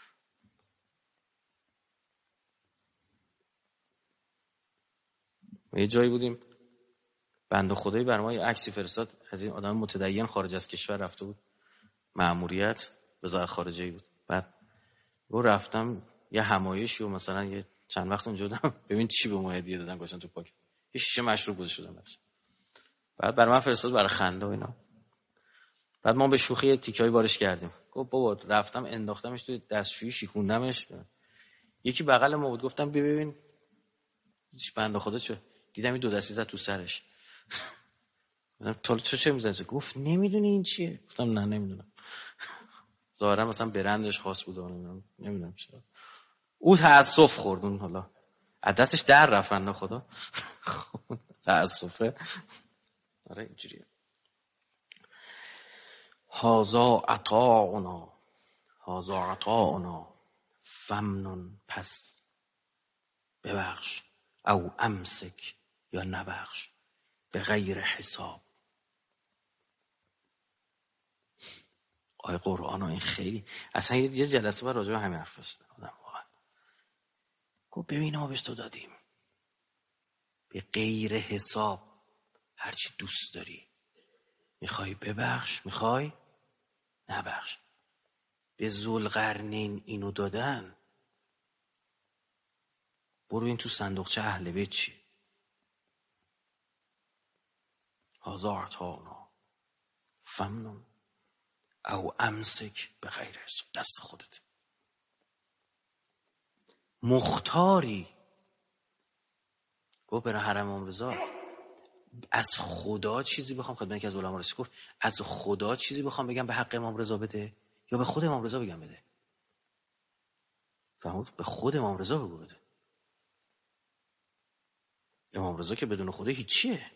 یه جایی بودیم بنده خدایی برای ما یه عکسی فرستاد از این آدم متدین خارج از کشور رفته بود مأموریت، وزارت خارجه بود. بعد رو رفتم یه همایشی و مثلا یه چند وقت اونجا بودم، ببین چی به ما هدیه دادن گذاشتن تو پاک، یه شیشه مشروب گذاشته بودن براش. بعد برای من فرستاد برای خنده و اینا. بعد ما به شوخی تیکایی بارش کردیم. گفت بابا رفتم انداختمش توی دستشویی شیکوندمش. یکی بغل ما بود، گفتم ببین هیچ بنده خدا چه دیدم این 2 دستی زد تو سرش. تو چه میزنی؟ گفت نمیدونی این چیه؟ گفتم نه نمیدونم. ظاهرا مثلا برندش خاص بود نمیدونم چرا. او تأسف خورد اون، حالا از دستش در رفت بنده خدا. تأسفه. آره اینجوریه. هازا عطاؤنا فمنن، پس ببخش، او امسک یا نبخش، به غیر حساب. آیه قرآن این خیلی اصلا یه جلسه بر راجع به همین حرف زدم واقعا. گفت ببین ما بهش تو دادیم به غیر حساب، هرچی دوست داری، میخوای ببخش، میخوای نبخش. به ذوالقرنین اینو دادن، برو این تو صندوقچه اهل بیت چی. هازا عطاؤنا فمنن او امسک به غیر حساب، دست خودت. مختاری گفت برای حرم امام رضا از خدا چیزی بخوام، خدمت یکی از علما رسید گفت از خدا چیزی بخوام بگم به حق امام رضا بده یا به خود امام رضا بگم بده؟ فهمید؟ به خود امام رضا بگو بده. امام رضا که بدون خدا هیچیه،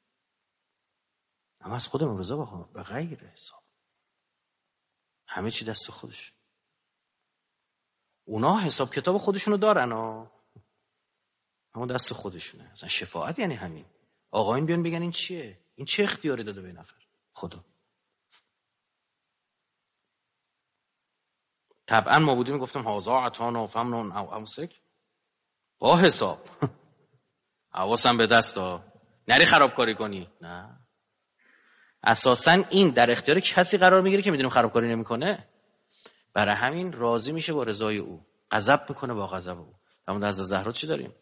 اما از خود امام رضا بخوام به غیر حساب. همه چی دست خودش. اونا حساب کتاب خودشونو دارن اما دست خودشونه. مثلا شفاعت یعنی همین. آقایون بیان بگن این چیه؟ این چه اختیاری داده به نفر؟ خدا. طبعا ما بودیم گفتم هازا عطاؤنا فمنن او امسک با حساب. حواسم به دستا، نری خرابکاری کنی. نه، اساسا این در اختیار کسی قرار میگیره که میدونیم خرابکاری نمیکنه. برای همین راضی میشه با رضای او، غضب میکنه با غضب او. اما از زهرا چی داریم؟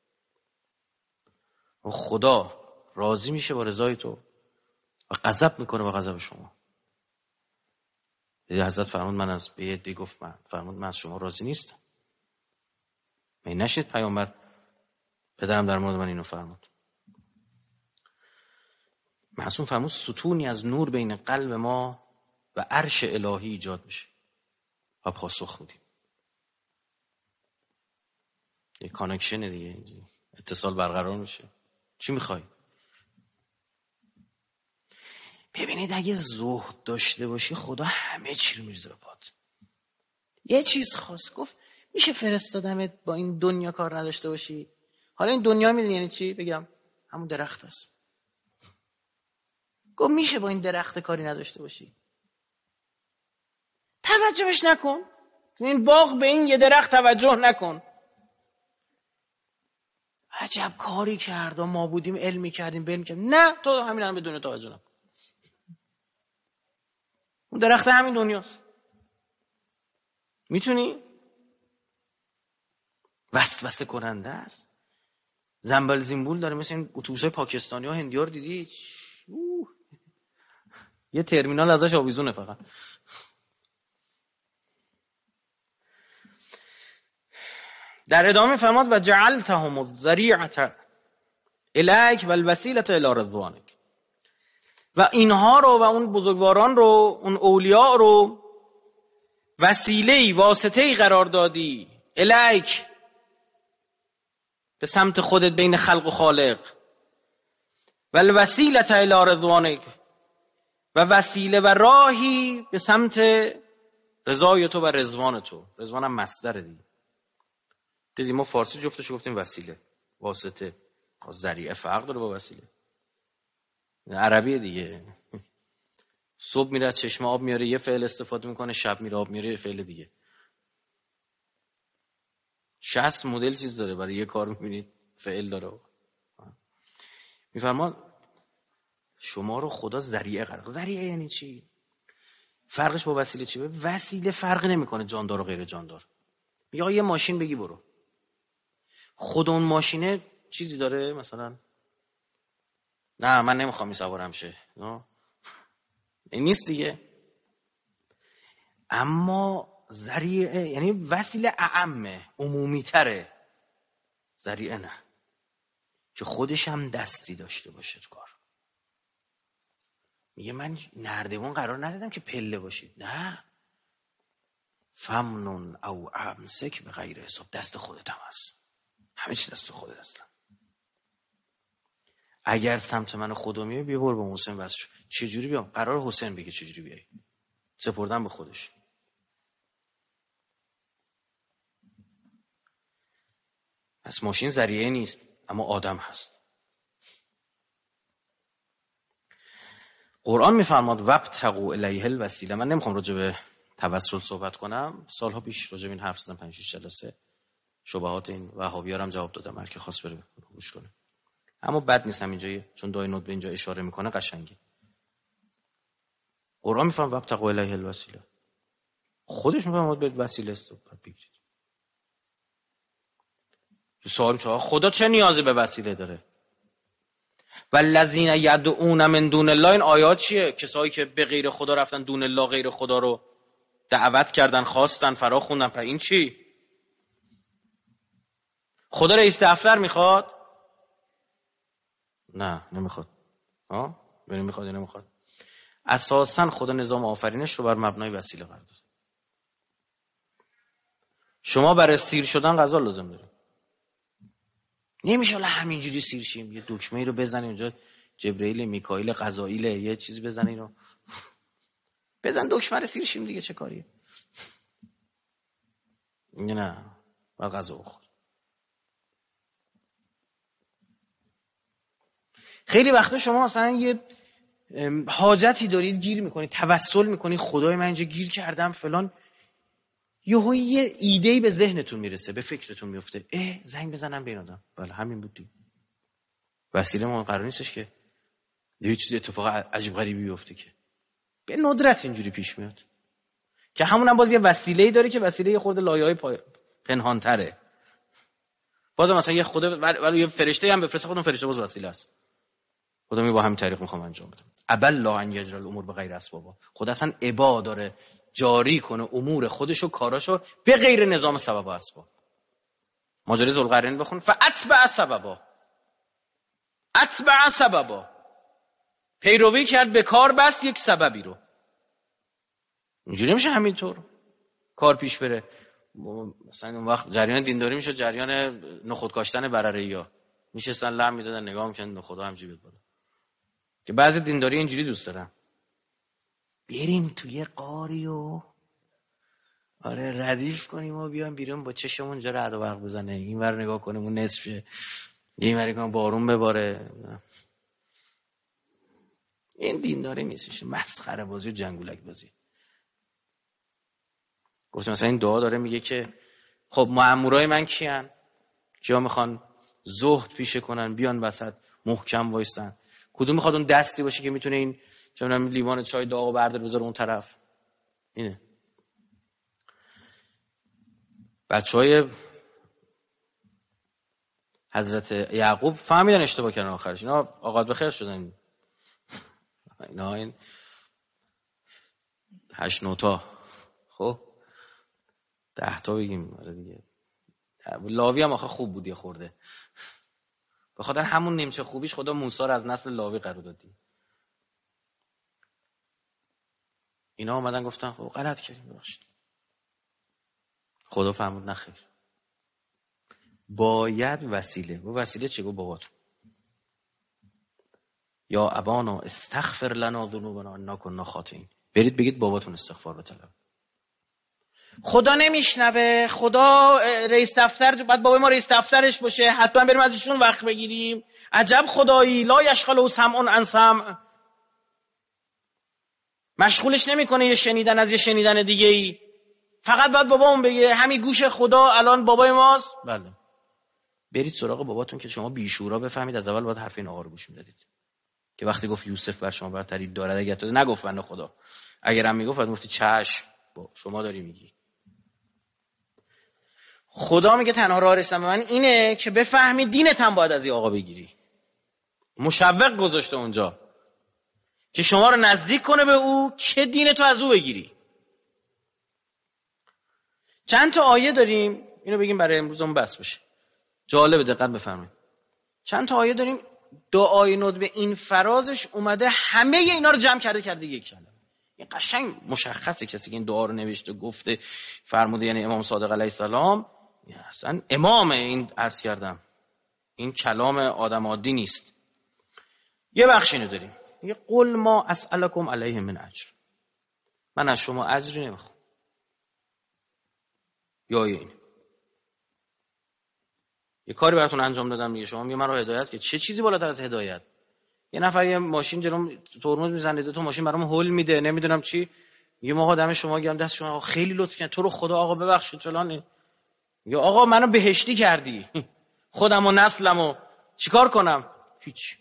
خدا راضی میشه با رضای تو و غضب میکنه با غضب شما. دیگه حضرت فرمود من از به یه گفت من از شما راضی نیستم. من نشید پیامبر پدرم در مورد من اینو فرمود. معصوم فرمود ستونی از نور بین قلب ما و عرش الهی ایجاد میشه و پاسخ میدیم. یه کانکشن دیگه، اتصال برقرار میشه. چی میخوای؟ ببینید اگه زهد داشته باشی خدا همه چی رو میریزه به پات. یه چیز خاص گفت میشه فرستادمت با این دنیا کار نداشته باشی. حالا این دنیا میدونی یعنی چی؟ بگم همون درخت است. گفت میشه با این درخت کاری نداشته باشی. توجهش نکن. این باغ به این یه درخت توجه نکن. عجب کاری کرد و ما بودیم علمی کردیم بل میکردیم. نه تو همین هم به دنیا توجه نکن. اون درخت همین دنیاست. میتونی؟ وسوسه کننده است. زنبل زنبول داره، مثل این اتوبوس‌های پاکستانی ها هندی ها رو دیدی؟ یه ترمینال ازش آویزونه فقط. در ادامه فرماد و جعلتهم الذریعة الیک و الوسیلة الی رضوانک. و اینها رو و اون بزرگواران رو، اون اولیاء رو وسیله‌ای، واسطه‌ای قرار دادی الیک، به سمت خودت بین خلق و خالق، و الوسیلة الی رضوانک، و وسیله و راهی به سمت رضای تو و رضوان تو. رضوان هم مصدر دیگه. دیدیم ما فارسی جفتش گفتیم وسیله، واسطه. ذریعه فرق داره با وسیله. عربی دیگه. صبح میره چشمه آب میاره یه فعل استفاده میکنه، شب میره آب میاره یه فعل دیگه. 60 مدل چیز داره برای یه کار، میبینید فعل داره. میفرماد شما رو خدا ذریعه قرار. ذریعه یعنی چی؟ فرقش با وسیله چیه؟ وسیله فرق نمیکنه جاندار و غیر جاندار. میگه یه ماشین بگی برو، خود اون ماشینه چیزی داره، مثلا نه من نمیخوام این سوارم شه، این نیست دیگه. اما ذریعه یعنی وسیله اعمه، عمومی تره. ذریعه نه، که خودش هم دستی داشته باشه تو کار. میگه من نردبون قرار ندادم که پله باشید، نه، فمنون او امسک به غیر حساب، دست خودت هم هست، همه چی دست خودت هستن. اگر سمت من خدا میای بیا برو به حسین واسه چه جوری بیام؟ قرار حسین بگه چه جوری بیای، سپردم به خودش. پس ماشین ذریعه نیست، اما آدم هست. قرآن میفرماد وابتغوا الیه الوسیله. من نمیخوام راجع به توسل صحبت کنم، سالها پیش راجع به این حرف زدم، 5 6 جلسه شبهات این وهابی‌ها هم جواب دادم، هر کی خواست بره گوش کنه. اما بد نیست همینجایی، چون دای نوت به اینجا اشاره میکنه قشنگه. قرآن میفرماد وابتغوا الیه الوسیله، خودش میفرماد به وسیله استفاده بگیرید. سوال میشه خدا چه نیازی به وسیله داره؟ والذین یدعون من دون الله، این آیات چیه؟ کسایی که به غیر خدا رفتن دون الله، غیر خدا رو دعوت کردن، خواستن، فرا خوندن. پر این چی؟ خدا رئیس دفتر میخواد؟ نه نمیخواد. ببین میخواد یا نمیخواد؟ اساسا خدا نظام آفرینش رو بر مبنای وسیله قرار داد. شما برای سیر شدن غذا لازم داری. نمیشه همینجوری سیر شیم. یه دکمه رو بزنی اونجا، جبرئیل، میکائیل، غزائیل، یه چیزی بزنی رو بزن دکمه رو سیر شیم دیگه، چه کاریه؟ نه، با غذا بخور. خیلی وقتا شما مثلا یه حاجتی دارید، گیر میکنید، توسل میکنید، خدای من اینجا گیر کردم فلان، یهو یه ایده‌ای به ذهنتون میرسه، به فکرتون میفته، زنگ بزنم به این آدم. بله همین بود دیگه. وسیله ما قرار نیستش که یه چیز اتفاق عجیب غریبی بیفته، که به ندرت اینجوری پیش میاد، که همونم باز یه وسیله‌ای داره که وسیله خورده لایه‌های پنهان‌تره. باز مثلا یه خدا ولی یه فرشته هم بفرسته، خودم فرشته باز وسیله است. خدا می با همین طریق میخوام انجام بدم. ابلا ان یجرا الامور بغیر اسباب. خدا اصلا ابا داره جاری کنه امور خودشو، کاراشو به غیر نظام سبب و اسباب. ماجرای ذوالقرنین بخون، فاتبع سببا، اتبع سببا، پیروی کرد به کار، بس یک سببی رو. اینجوری میشه همینطور کار پیش بره. مثلا اون وقت جریان دینداری میشه جریان نخود کاشتن برره‌ای‌ها، میشستن لم میدادن نگاه میکنن خدا همجوری بود. که بعضی دینداری اینجوری دوست دارن، بریم توی قاری و ردیف کنیم و بیایم بیرون با چشمون اونجا رعد و برق بزنه، این ور نگاه کنیم اون نصف شه، این ور کنیم بارون بباره. این دینداری نیستش، مسخره بازی و جنگولک بازی. گفتم مثلا این دعا داره میگه که خب مأمورای من کیان؟ کیا میخوان زهد پیشه کنن، بیان وسط محکم وایستن؟ کدوم میخواد اون دستی باشه که میتونه این چه میدونم لیوان چای داغو بردار بذاره اون طرف؟ اینه. بچهای حضرت یعقوب فهمیدن اشتباه کردن آخرش، اینا آقاد به خیر شدن. اینا این 8 9 تا، خب 10 تا بگیم دیگه. لاوی هم آخه خوب بود یه خورده، به خاطر همون نیمچه خوبیش خدا موسی رو از نسل لاوی قرار داد. اینا اومدن گفتن خب غلط کردیم ببخشید. خدا فرمود نه خیر، باید وسیله. و وسیله چه؟ گفت باباتون، یا ابانا استغفر لنا ذنوبنا انا كنا خاطئین، برید بگید باباتون استغفار بطلب. خدا نمیشنوه، خدا رئیس دفتر، بعد بابای ما رئیس دفترش باشه، حتما بریم ازشون وقت بگیریم. عجب خدایی، لا یشغله سمع عن سمع، مشغولش نمیکنه یه شنیدن از یه شنیدن دیگه ای. فقط باید بابامون بگه همین گوش خدا الان بابای ماست. بله، برید سراغ باباتون که شما بیشورا بفهمید از اول باید حرف این آقا رو گوش میدادید، که وقتی گفت یوسف بر شما برتری دارد، اگر تو نگفت بنده خدا، اگرم میگفت بعد گفتی چشم شما داری میگی. خدا میگه تنها راه رسیدن به من اینه که بفهمی دینت هم باید از این آقا بگیری. مشوق گذاشته اونجا که شما رو نزدیک کنه به او که دین تو از او بگیری. چند تا آیه داریم، اینو بگیم برای امروزمون بس بشه. جالب، دقت بفرمایید. چند تا آیه داریم، دعای ندبه این فرازش اومده همه اینا رو جمع کرده یک کلمه. این قشنگ مشخصه کسی که این دعا رو نوشته گفته فرموده، یعنی امام صادق علیه السلام، اصلا امام این عرض کردم، این کلام آدم عادی نیست. یه بخش اینو داریم، میگه قل ما اسألکم علیه من اجر، من از شما اجری نمیخوام. یا این یه کاری براتون انجام دادم دیگه، شما میگه من رو هدایت، که چه چیزی بالاتر از هدایت؟ یه نفر یه ماشین جلوم ترمز میزنه، دو تا ماشین برام هول میده، نمیدونم چی، میگه آقا دم شما گرم، دست شما خیلی لطف کردین، تو رو خدا آقا ببخشید فلان. میگه آقا منو بهشتی کردی، خودم و نسلمو چیکار کنم؟ هیچ.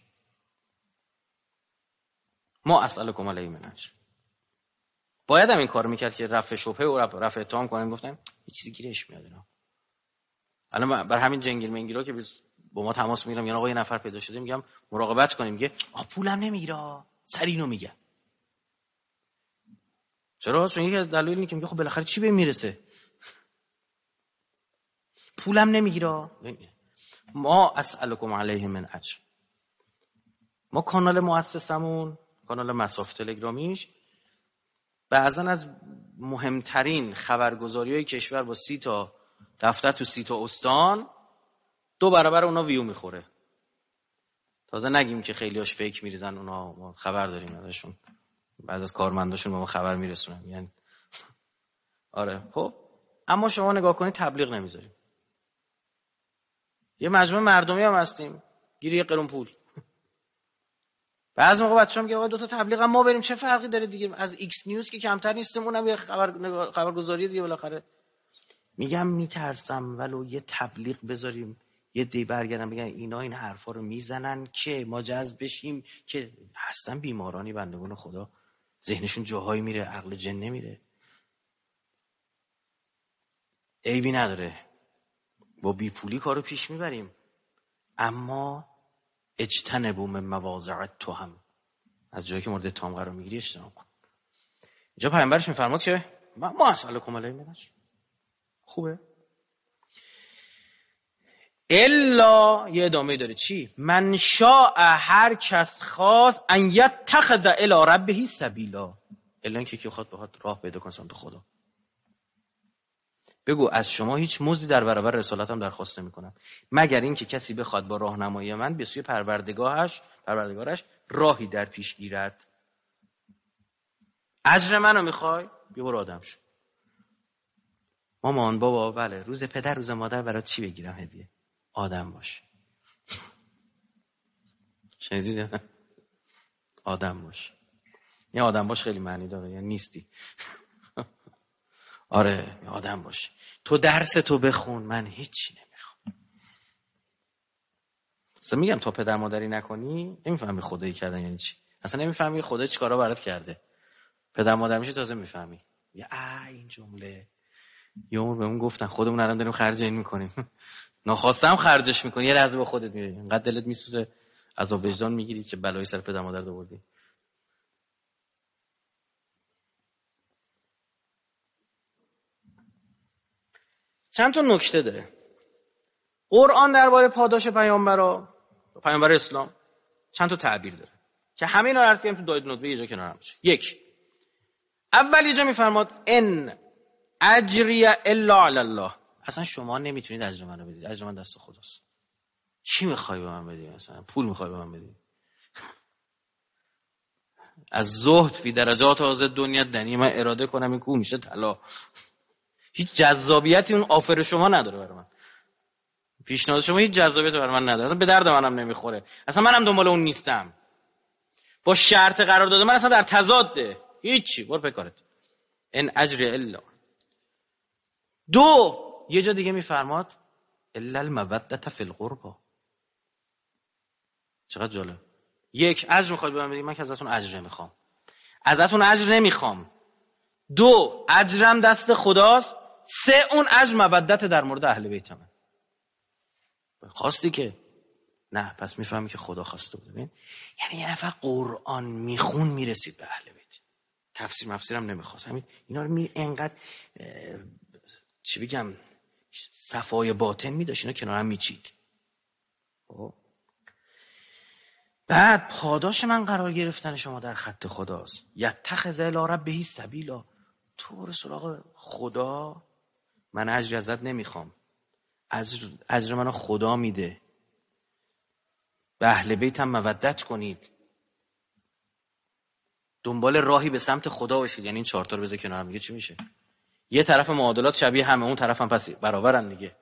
ما اسألکم علیه من اجر. باید هم این کار میکرد که رفع شبهه و رفع اتهام کنن، گفتن یه چیزی گیرش میاد اینا. الان بر همین جنگل منگیرا که با ما تماس میگیرم، یعنی آقا یه نفر پیدا شده، میگم مراقبت کنیم، میگه پولم نمیگیره، سری اینو میگه. چرا؟ چون یکی از دلایل اینه که میگه خب بالاخره چی به میرسه، پولم نمیگیره. ما اسألکم علیه من اجر. ما کانال مؤسسمون، کانال مساف تلگرامیش، بعضن از مهمترین خبرگزاری‌های کشور با 30 تا دفتر تو 30 تا استان 2 برابر اونا ویو میخوره. تازه نگیم که خیلیاش فیک میریزن، اونا ما خبر داریم ازشون، بعد از کارمنداشون به ما خبر میرسونن، یعنی آره. خب اما شما نگاه کنید تبلیغ نمیذاریم. یه مجموعه مردمی هم هستیم، گیری یه قرون پول. بعضی موقع بچه‌ها میگه آقا 2 تا تبلیغ هم ما بریم، چه فرقی داره دیگه، از ایکس نیوز که کمتر نیستیم، اونم یه خبرگزاری دیگه بالاخره. میگم میترسم ولو یه تبلیغ بذاریم، یه دی برگردن بگن اینا این حرفا رو میزنن که ما جذب بشیم، که هستن بیمارانی بندگان خدا، ذهنشون جاهایی میره، عقل جن نمیره. عیبی نداره، با بیپولی کارو پیش میبریم، اما اجتنبوا من مواضع التهم، از جایی که مورد اتهام قرار میگیری اجتناب کن. اینجا پیامبرش میفرماد که ما اسألکم علیه من اجر. خوبه؟ الا یه ادامه داره، چی؟ من شاء، هر کس خواست، ان یتخذ الی ربه سبیلا، الا اینکه کی بخواد راه پیدا کنه سمت خدا. بگو از شما هیچ مزدی در برابر رسالتم درخواست نمی‌کنم، مگر اینکه کسی بخواد با راهنمایی من به سوی پروردگارش راهی در پیش گیرد. اجر منو میخوای؟ بیا برو آدم شو. مامان بابا بله، روز پدر روز مادر برات چی بگیرم هدیه؟ آدم باش. شنیدید؟ آدم باش. یه آدم باش خیلی معنی داره، یعنی نیستی. آره آدم باش. تو درس تو بخون، من هیچی نمیخوام. اصلا میگم تا پدر مادری نکنی نمیفهمی خدایی کردن یعنی چی. اصلا نمیفهمی خدا چی کارا برات کرده. پدر مادر میشه تازه میفهمی. یا این جمله یه عمر بهمون گفتن، خودمون الان داریم خرج این میکنیم. ناخواستم خرجش میکنی، یه لحظه به خودت میری، انقدر دلت میسوزه، عذاب وجدان میگیری چه بلایی سر پدر مادر آوردی. چند تا نکته داره قرآن درباره پاداش پیامبر اسلام، چند تا تعبیر داره که همه اینا رو عرض کردیم تو دایره ندبه یه جا کنار هم باشه. یک، اول یه جا میفرماد ان اجری الا علی الله، اصلا شما نمیتونید اجر منو بدید، اجر من دست خداست. چی میخوای به من بدی؟ مثلا پول میخوای به من بدی؟ از زهد فی درجات از دنیا دنی من اراده کنم این کو میشه طلا. هیچ جذابیتی اون آفر شما نداره برای من، پیشنهاد شما هیچ جذابیتی برای من نداره، اصلا به درد منم نمیخوره، اصلا منم دنبال اون نیستم، با شرط قرار داده من اصلا در تضاده، هیچی، برو به کارت. ان اجر الا. دو، یه جا دیگه میفرماد الا المودة فی القربى. چقدر جالب. یک، اجر میخواید به من بدید، من که ازتون اجر نمیخوام، ازتون اجر نمیخوام. دو، اجرم دست خداست. سه، اون اجر مودت در مورد اهل بیت من. خواستی که نه، پس میفهمی که خدا خواسته بود. یعنی یه نفر قرآن میخون میرسید به اهل بیت، تفسیر مفسیرم نمیخواست، همین اینا رو انقدر چی بگم صفای باطن میداشت، اینا کنار هم میچید. بعد پاداش من قرار گرفتن شما در خط خداست. یتخذ الی ربه سبیلا، تو برو سراغ خدا، من اجر ازت نمیخوام، اجر منو خدا میده، به اهل بیتم مودت کنید، دنبال راهی به سمت خدا باشید. یعنی این 4 تا رو بذار کنار هم دیگه چی میشه؟ یه طرف معادلات شبیه همه، اون طرف هم پس برابرن دیگه.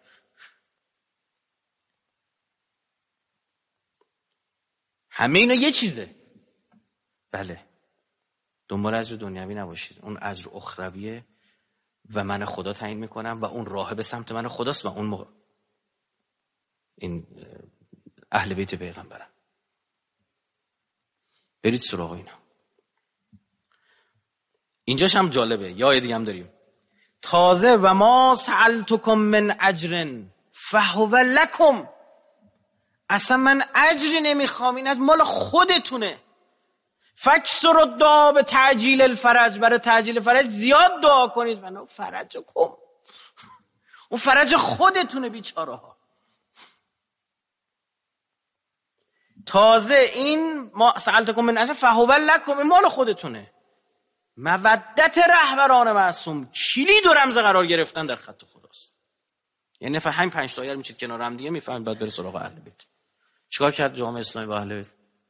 همه اینا یه چیزه. بله، دنبال اجر دنیوی نباشید، اون اجر اخرویه و من خدا تعیین میکنم و اون راه به سمت من خداست و اون این اهل بیت پیغمبرم. برید سراغ اینا. اینجاش هم جالبه، یا آیه دیگه هم داریم تازه و ما سألتکم من اجر فهو لکم، اصلا من اجری نمیخوام، این از مال خودتونه. فکسر الدعا به تعجیل الفرج، برای تعجیل فرج زیاد دعا کنید. من فرجکم، اون فرج خودتونه بیچاره ها. تازه این ما سألتکم من اجر فهو لکم، این مال خودتونه. مودت رهبران معصوم، کلید و رمز قرار گرفتن در خط خداست. یعنی نفر همین 5 تا آیه میچید کنار هم دیگه، میفهمید بعد بره سراغ اهل بیت. چیکار کرد جامعه اسلامی با اهل بیت؟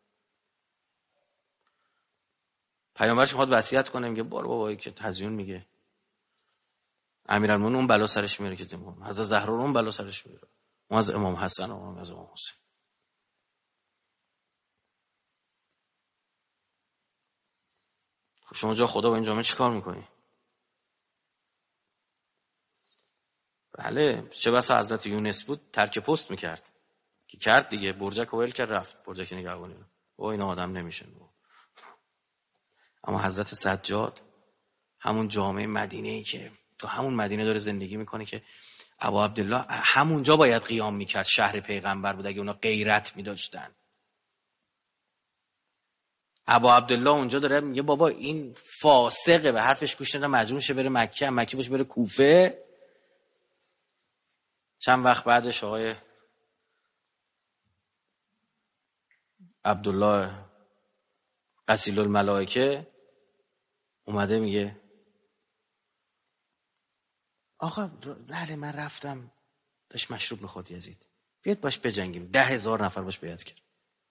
پیامبرش میخواد وصیت کنه، میگه بار بابایی که تزیین میگه، امیرالمومنین اون بلا سرش میاره که حضرت زهرا اون بلا سرش میاره، اون از امام حسن و اون از امام حسین. خب شما جا خدا با این جامعه چیکار میکنی؟ بله، چه بسا حضرت یونس بود ترک پست میکرد که کرد دیگه، برجک ول کرد رفت، برجک نگهبانی رو. او این آدم نمیشه. اما حضرت سجاد همون جامعه مدینه‌ای که تو همون مدینه داره زندگی میکنه که ابا عبدالله همونجا باید قیام میکرد، شهر پیغمبر بود اگه اونا غیرت میداشتن. ابا عبدالله اونجا داره میگه بابا این فاسقه، به حرفش گوش نده، مجبور شه بره مکه، مکه باشه بره کوفه. چند وقت بعدش آقای عبدالله قصیل الملائکه اومده میگه آقا بله من رفتم، داشت مشروب میخورد یزید، بیاد باش بجنگیم. 10,000 نفر باش بیعت کرد.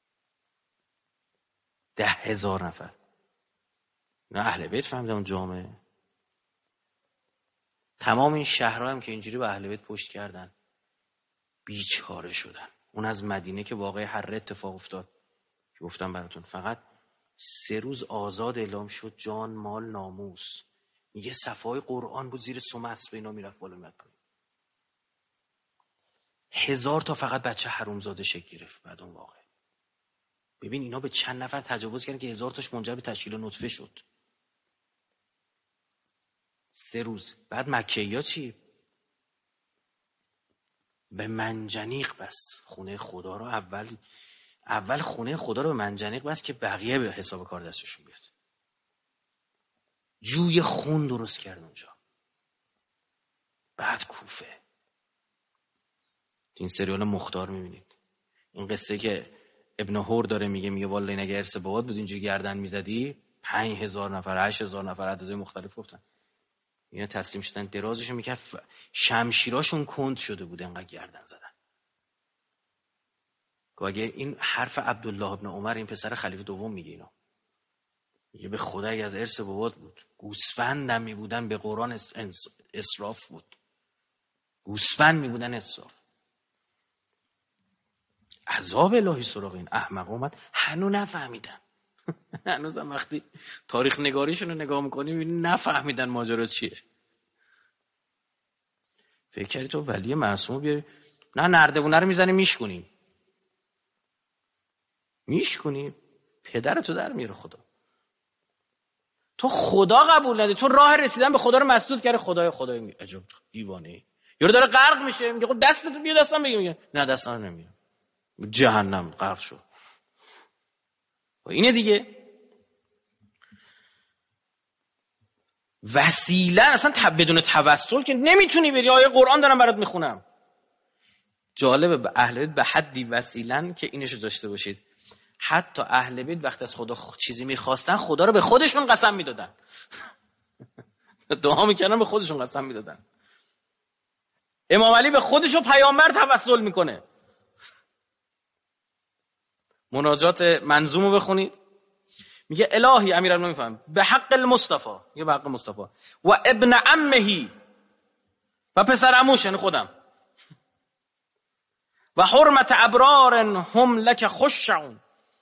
10,000 نفر. نه اهل بیت فهمیدن اون جامعه. تمام این شهرها هم که اینجوری به اهل بیت پشت کردن بیچاره شدن. اون از مدینه که واقعا هر اتفاق افتاد که گفتم براتون، فقط 3 روز آزاد اعلام شد، جان مال ناموس. میگه صفای قرآن بود زیر سم اسب اینا میرفت بالا میاد پایین. 1000 تا فقط بچه حرومزاده شکل گرفت بعد اون واقعه. ببین اینا به چند نفر تجاوز کردن که 1000 تاش منجر به تشکیل نطفه شد. 3 روز. بعد مکه‌یا چی؟ به منجنیق بس خونه خدا رو اول خونه خدا رو به منجنیق بس که بقیه به حساب کار دستشون بیاد. جوی خون درست کرد اونجا. بعد کوفه. این سریال مختار میبینید. این قصه که ابن هور داره میگه والله این اگه ارث بابات بود اینجوری گردن میزدی 5,000 نفر 8,000 نفر عددهای مختلف گفتن. اینا تسلیم شدن، درازشون میکرد، شمشیراشون کند شده بود انقدر گردن زدن. که اگه این حرف عبدالله ابن عمر، این پسر خلیفه دوم میگه، اینا میگه به خدا اگه از ارث بابات بود گوسفندم میبودن، به قرآن اسراف بود، گوسفند میبودن اسراف. عذاب الهی سراغ این احمق اومد، هنوز نفهمیدن. هنوزم وقتی تاریخ نگاریشون رو نگاه میکنیم نفهمیدن ماجرا چیه. فکر کردی تو ولی معصوم بیاری؟ نه، نردبونه رو میزنی میشکنی پدرتو در میاره خدا. تو خدا قبول ندی، تو راه رسیدن به خدا رو مسدود کردی. خدای عجب دیوانه ای. یارو داره غرق میشه، میگه خب دستتو بیا دستم بگیر، میگه نه دستم نمیگیرم. جهنم غرق شد. اینه دیگه. وسیله اصلا بدون توسل که نمیتونی بری. آیه قرآن دارم برات میخونم. جالبه به اهل بیت به حدی وسیلن که اینشو داشته باشید. حتی اهل بیت وقتی از خدا چیزی میخواستن خدا رو به خودشون قسم میدادن. دعا میکردن به خودشون قسم میدادن. امام علی به خودش و پیامبر توسل میکنه. مناجات منظومو بخونید. میگه الهی، امیرالمومنین میفهم، به حق المصطفى، میگه به حق مصطفی و ابن عمه و پسر عموش، یعنی خودم، و حرمت ابرار هم لک خشعون.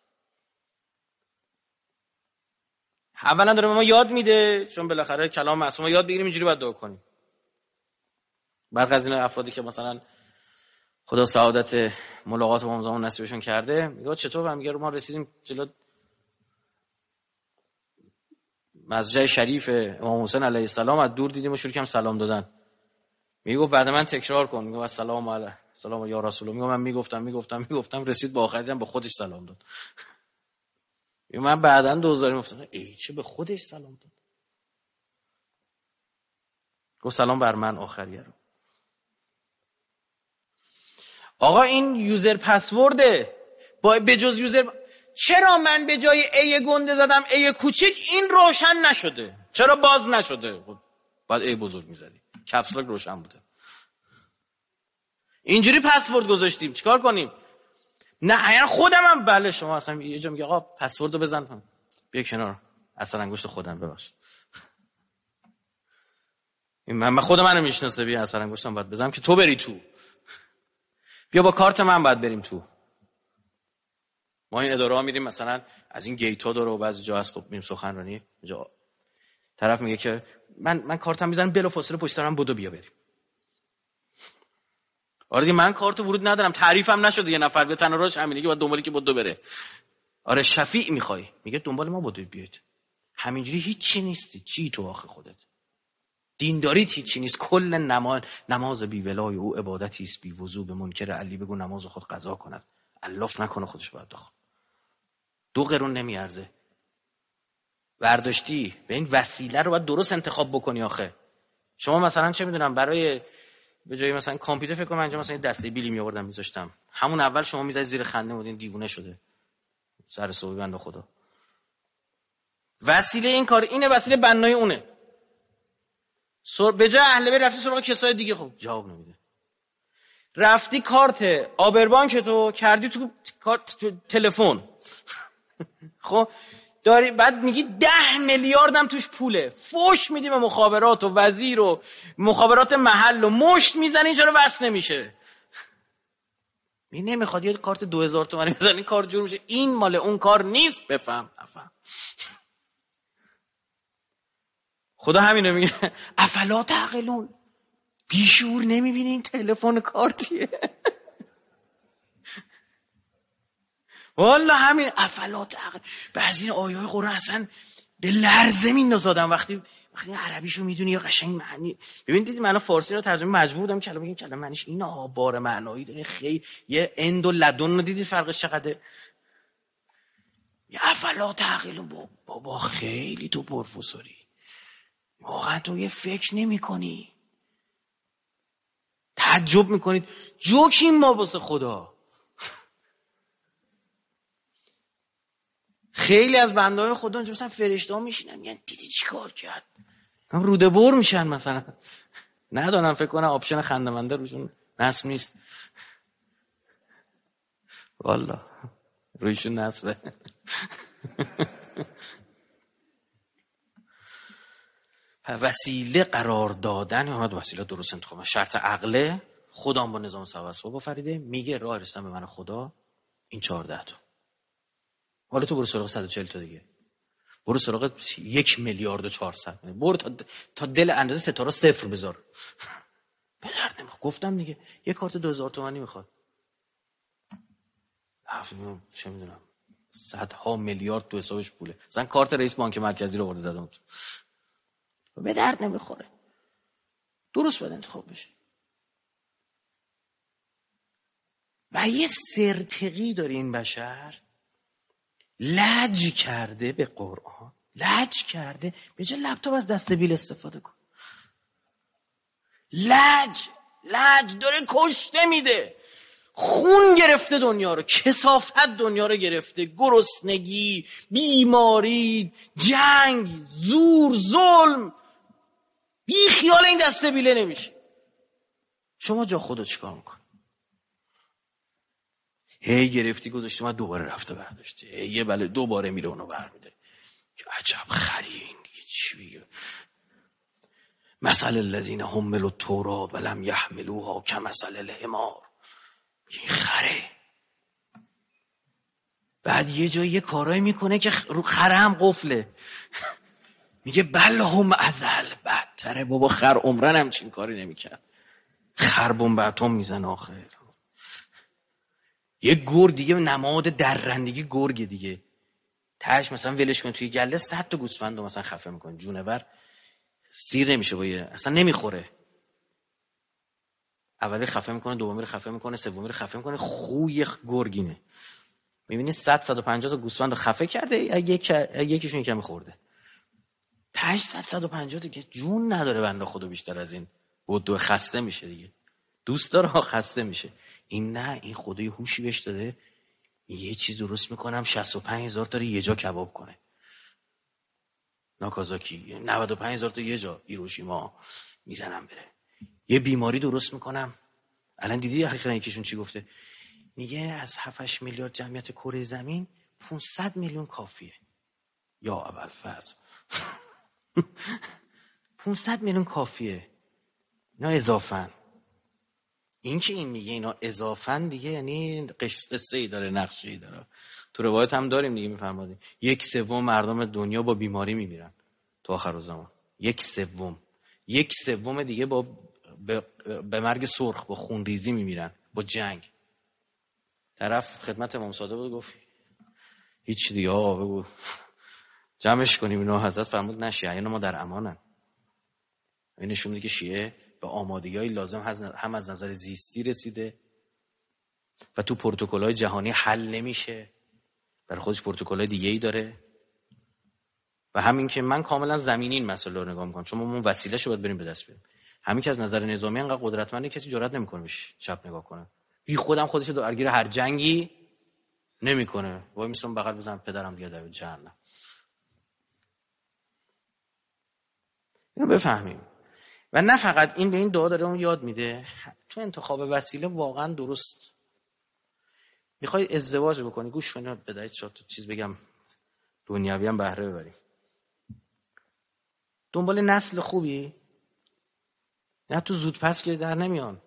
اولا داره به ما یاد میده، چون بالاخره کلام معصوم یاد بگیریم اینجوری باید دعا کنیم. برخی از این افرادی که مثلا خدا سعادت ملاقات با امام نصیبشون کرده، میگه چطور؟ میگه ما رسیدیم جلو مسجد شریف امام حسین علیه السلام، از دور دیدیم و شروع کردیم سلام دادن. میگه بعد من تکرار کن. میگه السلام علیه سلام یا رسول الله. میگه من میگفتم رسید با آخر دیدم به خودش سلام داد. میگه من بعداً دوزاری گفتم ای چه به خودش سلام داد. گفت سلام بر من آخریه رو. آقا این یوزر پسورده. با بجز یوزر چرا من به جای ای گنده زدم ای کوچیک این روشن نشده؟ چرا باز نشده؟ بعد ای بزرگ میزدی. کپس لاک روشن بوده. اینجوری پسورد گذاشتیم چیکار کنیم؟ نه یعنی خودم هم بله شما اصلا یه جا میگه آقا پسوردو بزن بیا کنار، اصلا انگشت خودم ببخش. من خود منو میشناسه، بیا اصلا انگشتم باید بزنم که تو بری تو. بیا با کارت من باید بریم تو. ما این اداره ها میریم مثلا از این گیت ها داره و بعضی جا هست خب میریم سخنرانی، جا طرف میگه که من کارتم میزنم بلافاصله پشت سرم بدو بیا بریم. آره من کارت ورود ندارم، تعریفم نشده، یه نفر به تنها راهش همینه که باید دنبالی که بدو بره. آره شفیع میخوای، میگه دنبال ما بدو بیاید. همینجوری هیچی نیستی. چی تو آخه خودت؟ دینداریت هیچی نیست. کل نماز بی ولای او عبادتی است بی وضو. به منکر علی بگو نماز خود قضا کند. الاف نکنه خودش باید داخل. 2 قرون نمیارزه. برداشتی به این وسیله رو باید درست انتخاب بکنی. آخه شما مثلا چه میدونم برای به جای مثلا کامپیوتر فکر کنم انجام مثلا دسته بیلی میآوردم میذاشتم، همون اول شما میذاری زیر خنده بودین دیوونه شده سر صوبی بنده خدا. وسیله این کار اینه، وسیله بنای اونه. به جای اهل بیت رفتی سراغ کسای دیگه، خب جواب نمیده. رفتی کارت آبربانک تو کردی تو کارت تلفن. خب داری بعد میگی 10 میلیاردم توش پوله، فوش میدی به مخابرات و وزیر و مخابرات محل و مشت میزنی چرا وصل نمیشه؟ می نمیخواد یه کارت 2000 تومانی بزنی کار جور میشه. این مال اون کار نیست. بفهم افهم. خدا همینو میگه افلا تعقلون. بیشور نمیبینی این تلفن کارتیه؟ والله همین افلا تعقل. بعضی آیه‌های قرآن اصلا به لرزه میندازادم وقتی عربیشو میدونی یا قشنگ معنی. ببینید من فارسی رو ترجمه مجبور بودم کلمه بگم کلمه معنیش اینا بار معنایی داره. خیلی یه اند و لدن رو دیدید فرقش چقدره؟ یه افلا تعقلون. بابا خیلی تو پروفسوری، واقعا تو یه فکر نمی کنی، تعجب میکنید جوکیم ما واسه خدا. خیلی از بنده‌های خدا اونجا مثلا فرشته‌ها میشینن میگن دیدی چیکار کرد، هم روده بر میشن مثلا. ندانم فکر کنم آپشن خندمنده روشون نصب نیست. والله رویشون نصبه. وسیله قرار دادن اومد، وسیله درست انتخاب. شرط عقله. خودم با نظام سواسوا آفریده، میگه راه رسیدن به من خدا این 14 تا. حالا تو برو سراغ 140 تا دیگه، برو سراغ 1 میلیارد و 400. برو تا دل اندازه ستاره صفر بذار. به درد نمیخواد. گفتم دیگه یه کارت 2000 تومانی میخواد. چه میدونم صدها میلیارد تو حسابش پوله. مثلا کارت رئیس بانک مرکزی رو آورده زدم تو. به درد نمیخوره. درست باید انتخاب بشه. و یه سرتقی داره این بشر، لج کرده به قرآن، لج کرده به جای لپتاپ از دستبیل استفاده کن. لج داره کشته میده، خون گرفته دنیا رو، کثافت دنیا رو گرفته، گرسنگی، بیماری، جنگ، زور، ظلم. بی خیال این دستبیله نمیشه. شما جا خودت چیکار میکنی؟ هی گرفتی گذاشتی، من دوباره رفته برداشته، یه بله دوباره میره اونو برمیده. عجب خریه این دیگه، چی بگه؟ مثل الذین حملوا التوراة ولم یحملوها کمثل الحمار. این خره. بعد یه جایی یه کارایی میکنه که رو خره هم قفله. میگه بل هم ازل، بدتره بابا، خر عمرن همچین کاری نمیکرد. خر بمب اتم میزنه آخر. یه گرگ دیگه، نماد درندگی گرگ دیگه، تاش مثلا ولش کن توی گله 100 تا گوسفندو مثلا خفه میکنه، جونور سیر نمیشه با اصلا نمیخوره. اولی خفه میکنه، دومی رو خفه میکنه، سومی رو خفه میکنه. خوی گرگینه. میبینی 150 تا گوسفندو خفه کرده، یکیشون یکم خورده. تاش 150 تا که جون نداره بنده خدا بیشتر از این. بود خسته میشه دیگه. دوست داره خسته میشه. این نه، این خدای هوشی بهش داده، یه چیز درست میکنم 65,000 تا رو یه جا کباب کنه. ناکازاکی 95,000 تا یه جا هیروشیما میزنم بره. یه بیماری درست میکنم. الان دیدی اخیراً یکیشون چی گفته؟ میگه از 7-8 میلیارد جمعیت کره زمین 500 میلیون کافیه. یا ابوالفضل 500 میلیون کافیه. اینا اضافن. این که این میگه اینا اضافن دیگه یعنی قصه ای داره، نقشه ای داره. تو روایت هم داریم دیگه، میفرمایید 1/3 مردم دنیا با بیماری میمیرن تو آخر الزمان. 1/3 دیگه به مرگ سرخ، با خونریزی میمیرن، با جنگ. طرف خدمت امام صادق بود، گفت هیچ دیگه آقا بگو جمعش کنیم اینا. حضرت فرمود نه، شیعیان ما در امانن. این نشون میده که شیعه به آمادگی‌های لازم هم از نظر زیستی رسیده و تو پروتکل‌های جهانی حل نمیشه، برای خودش پروتکل‌های دیگه‌ای داره. و همین که من کاملا زمینی این مسئله رو نگاه می‌کنم، چون ما وسیله‌شو باید بریم به دست بیاریم. همین که از نظر نظامی انقدر قدرتمنده کسی جرئت نمی‌کنه بهش چپ نگاه کنه. بی خودم خودش رو درگیر هر جنگی نمی‌کنه. وای میسم بغل بزنم پدرم دیگه در جهنم. اینو بفهمیم. و نه فقط این، به این دعا داره اون یاد میده تو انتخاب وسیله واقعا درست. میخوای ازدواج بکنی، گوش کن بدایت شد چیز بگم دنیوی هم بهره ببریم. دنبال نسل خوبی، نه تو زود پس که در نمیان.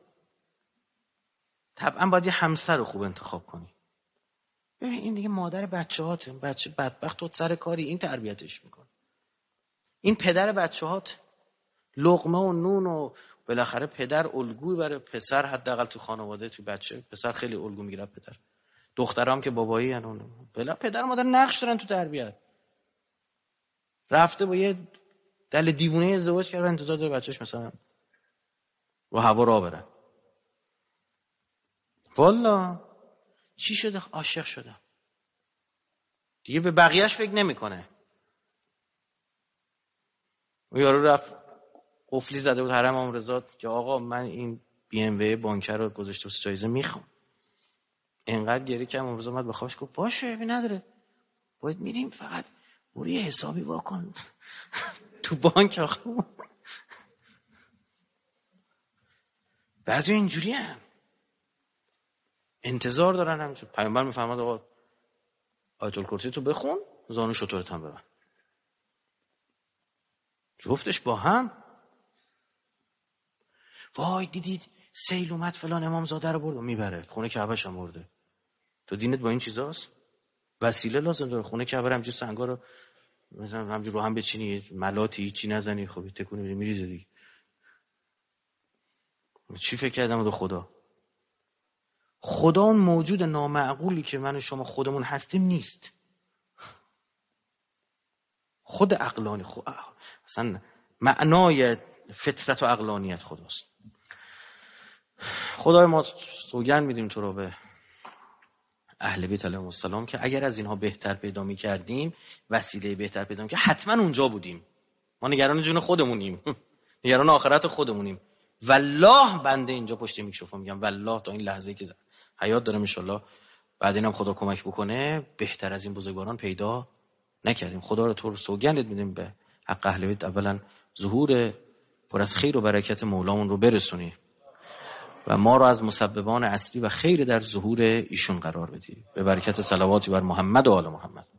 طبعا باید یه همسر خوب انتخاب کنی. ببین این دیگه مادر بچه‌هاته، بچه بدبخت تو سر کاری این تربیتش میکنه. این پدر بچه‌هات، لقمه و نون و بالاخره پدر الگوی برای پسر، حداقل تو خانواده تو بچه پسر خیلی الگو میگیره پدر. دخترام که بابایی ان، بلا پدر و مادر نقش دارن تو تربیت. رفته با یه دل دیوونه ازدواج کرده، انتظار داره بچه‌ش مثلا رو هوا راه بره. والا چی شده؟ عاشق شدم دیگه، به بقیه‌اش فکر نمی‌کنه. اون یارو رفت قفلی زده بود حرم امام رضا که آقا من این بی ام و بانکر رو گذاشته واسه جایزه میخوام. اینقدر گریه که امام رضا اومد به خوابش گفت باشه ببین نداره، باید میریم فقط برو یه حسابی واکن تو بانک. آخه بعضی اینجوری هم انتظار دارن. همچون پیامبر میفرماد آقا آیت الکرسی تو بخون، زانو شترت هم ببند. جفتش با هم. وای دیدید سیل اومد فلان امام زاده رو برد و میبره، خونه کعبه‌ش هم برده. تو دینت با این چیزاست؟ وسیله لازم داره. خونه کعبه همجور سنگا رو مثلا همجور رو هم بچینی، ملاتی چی نزنی، خب تکونی میریزه دیگه. چی فکر کردم به خدا اون موجود نامعقولی که من و شما خودمون هستیم نیست. خود عقلانی، اصلا معنای فطرت و عقلانیت خداست. خدای ما سوگند میدیم تو رو به اهل بیت علیهم السلام که اگر از اینها بهتر پیدا می‌کردیم، وسیله بهتر پیدا می‌کردیم که حتما اونجا بودیم. ما نگران جون خودمونیم، نگران آخرت خودمونیم. والله بنده اینجا پشت میکروفون میگم والله تا این لحظه‌ای که حیات دارم ان شاءالله بعد اینم خدا کمک بکنه بهتر از این بزرگواران پیدا نکردیم. خدا رو تو سوگندت میدیم به حق اهل بیت اولا ظهور پر از خیر و برکت مولامون رو برسونی و ما رو از مسببان اصلی و خیر در ظهور ایشون قرار بدی. به برکت صلواتی بر محمد و آل محمد.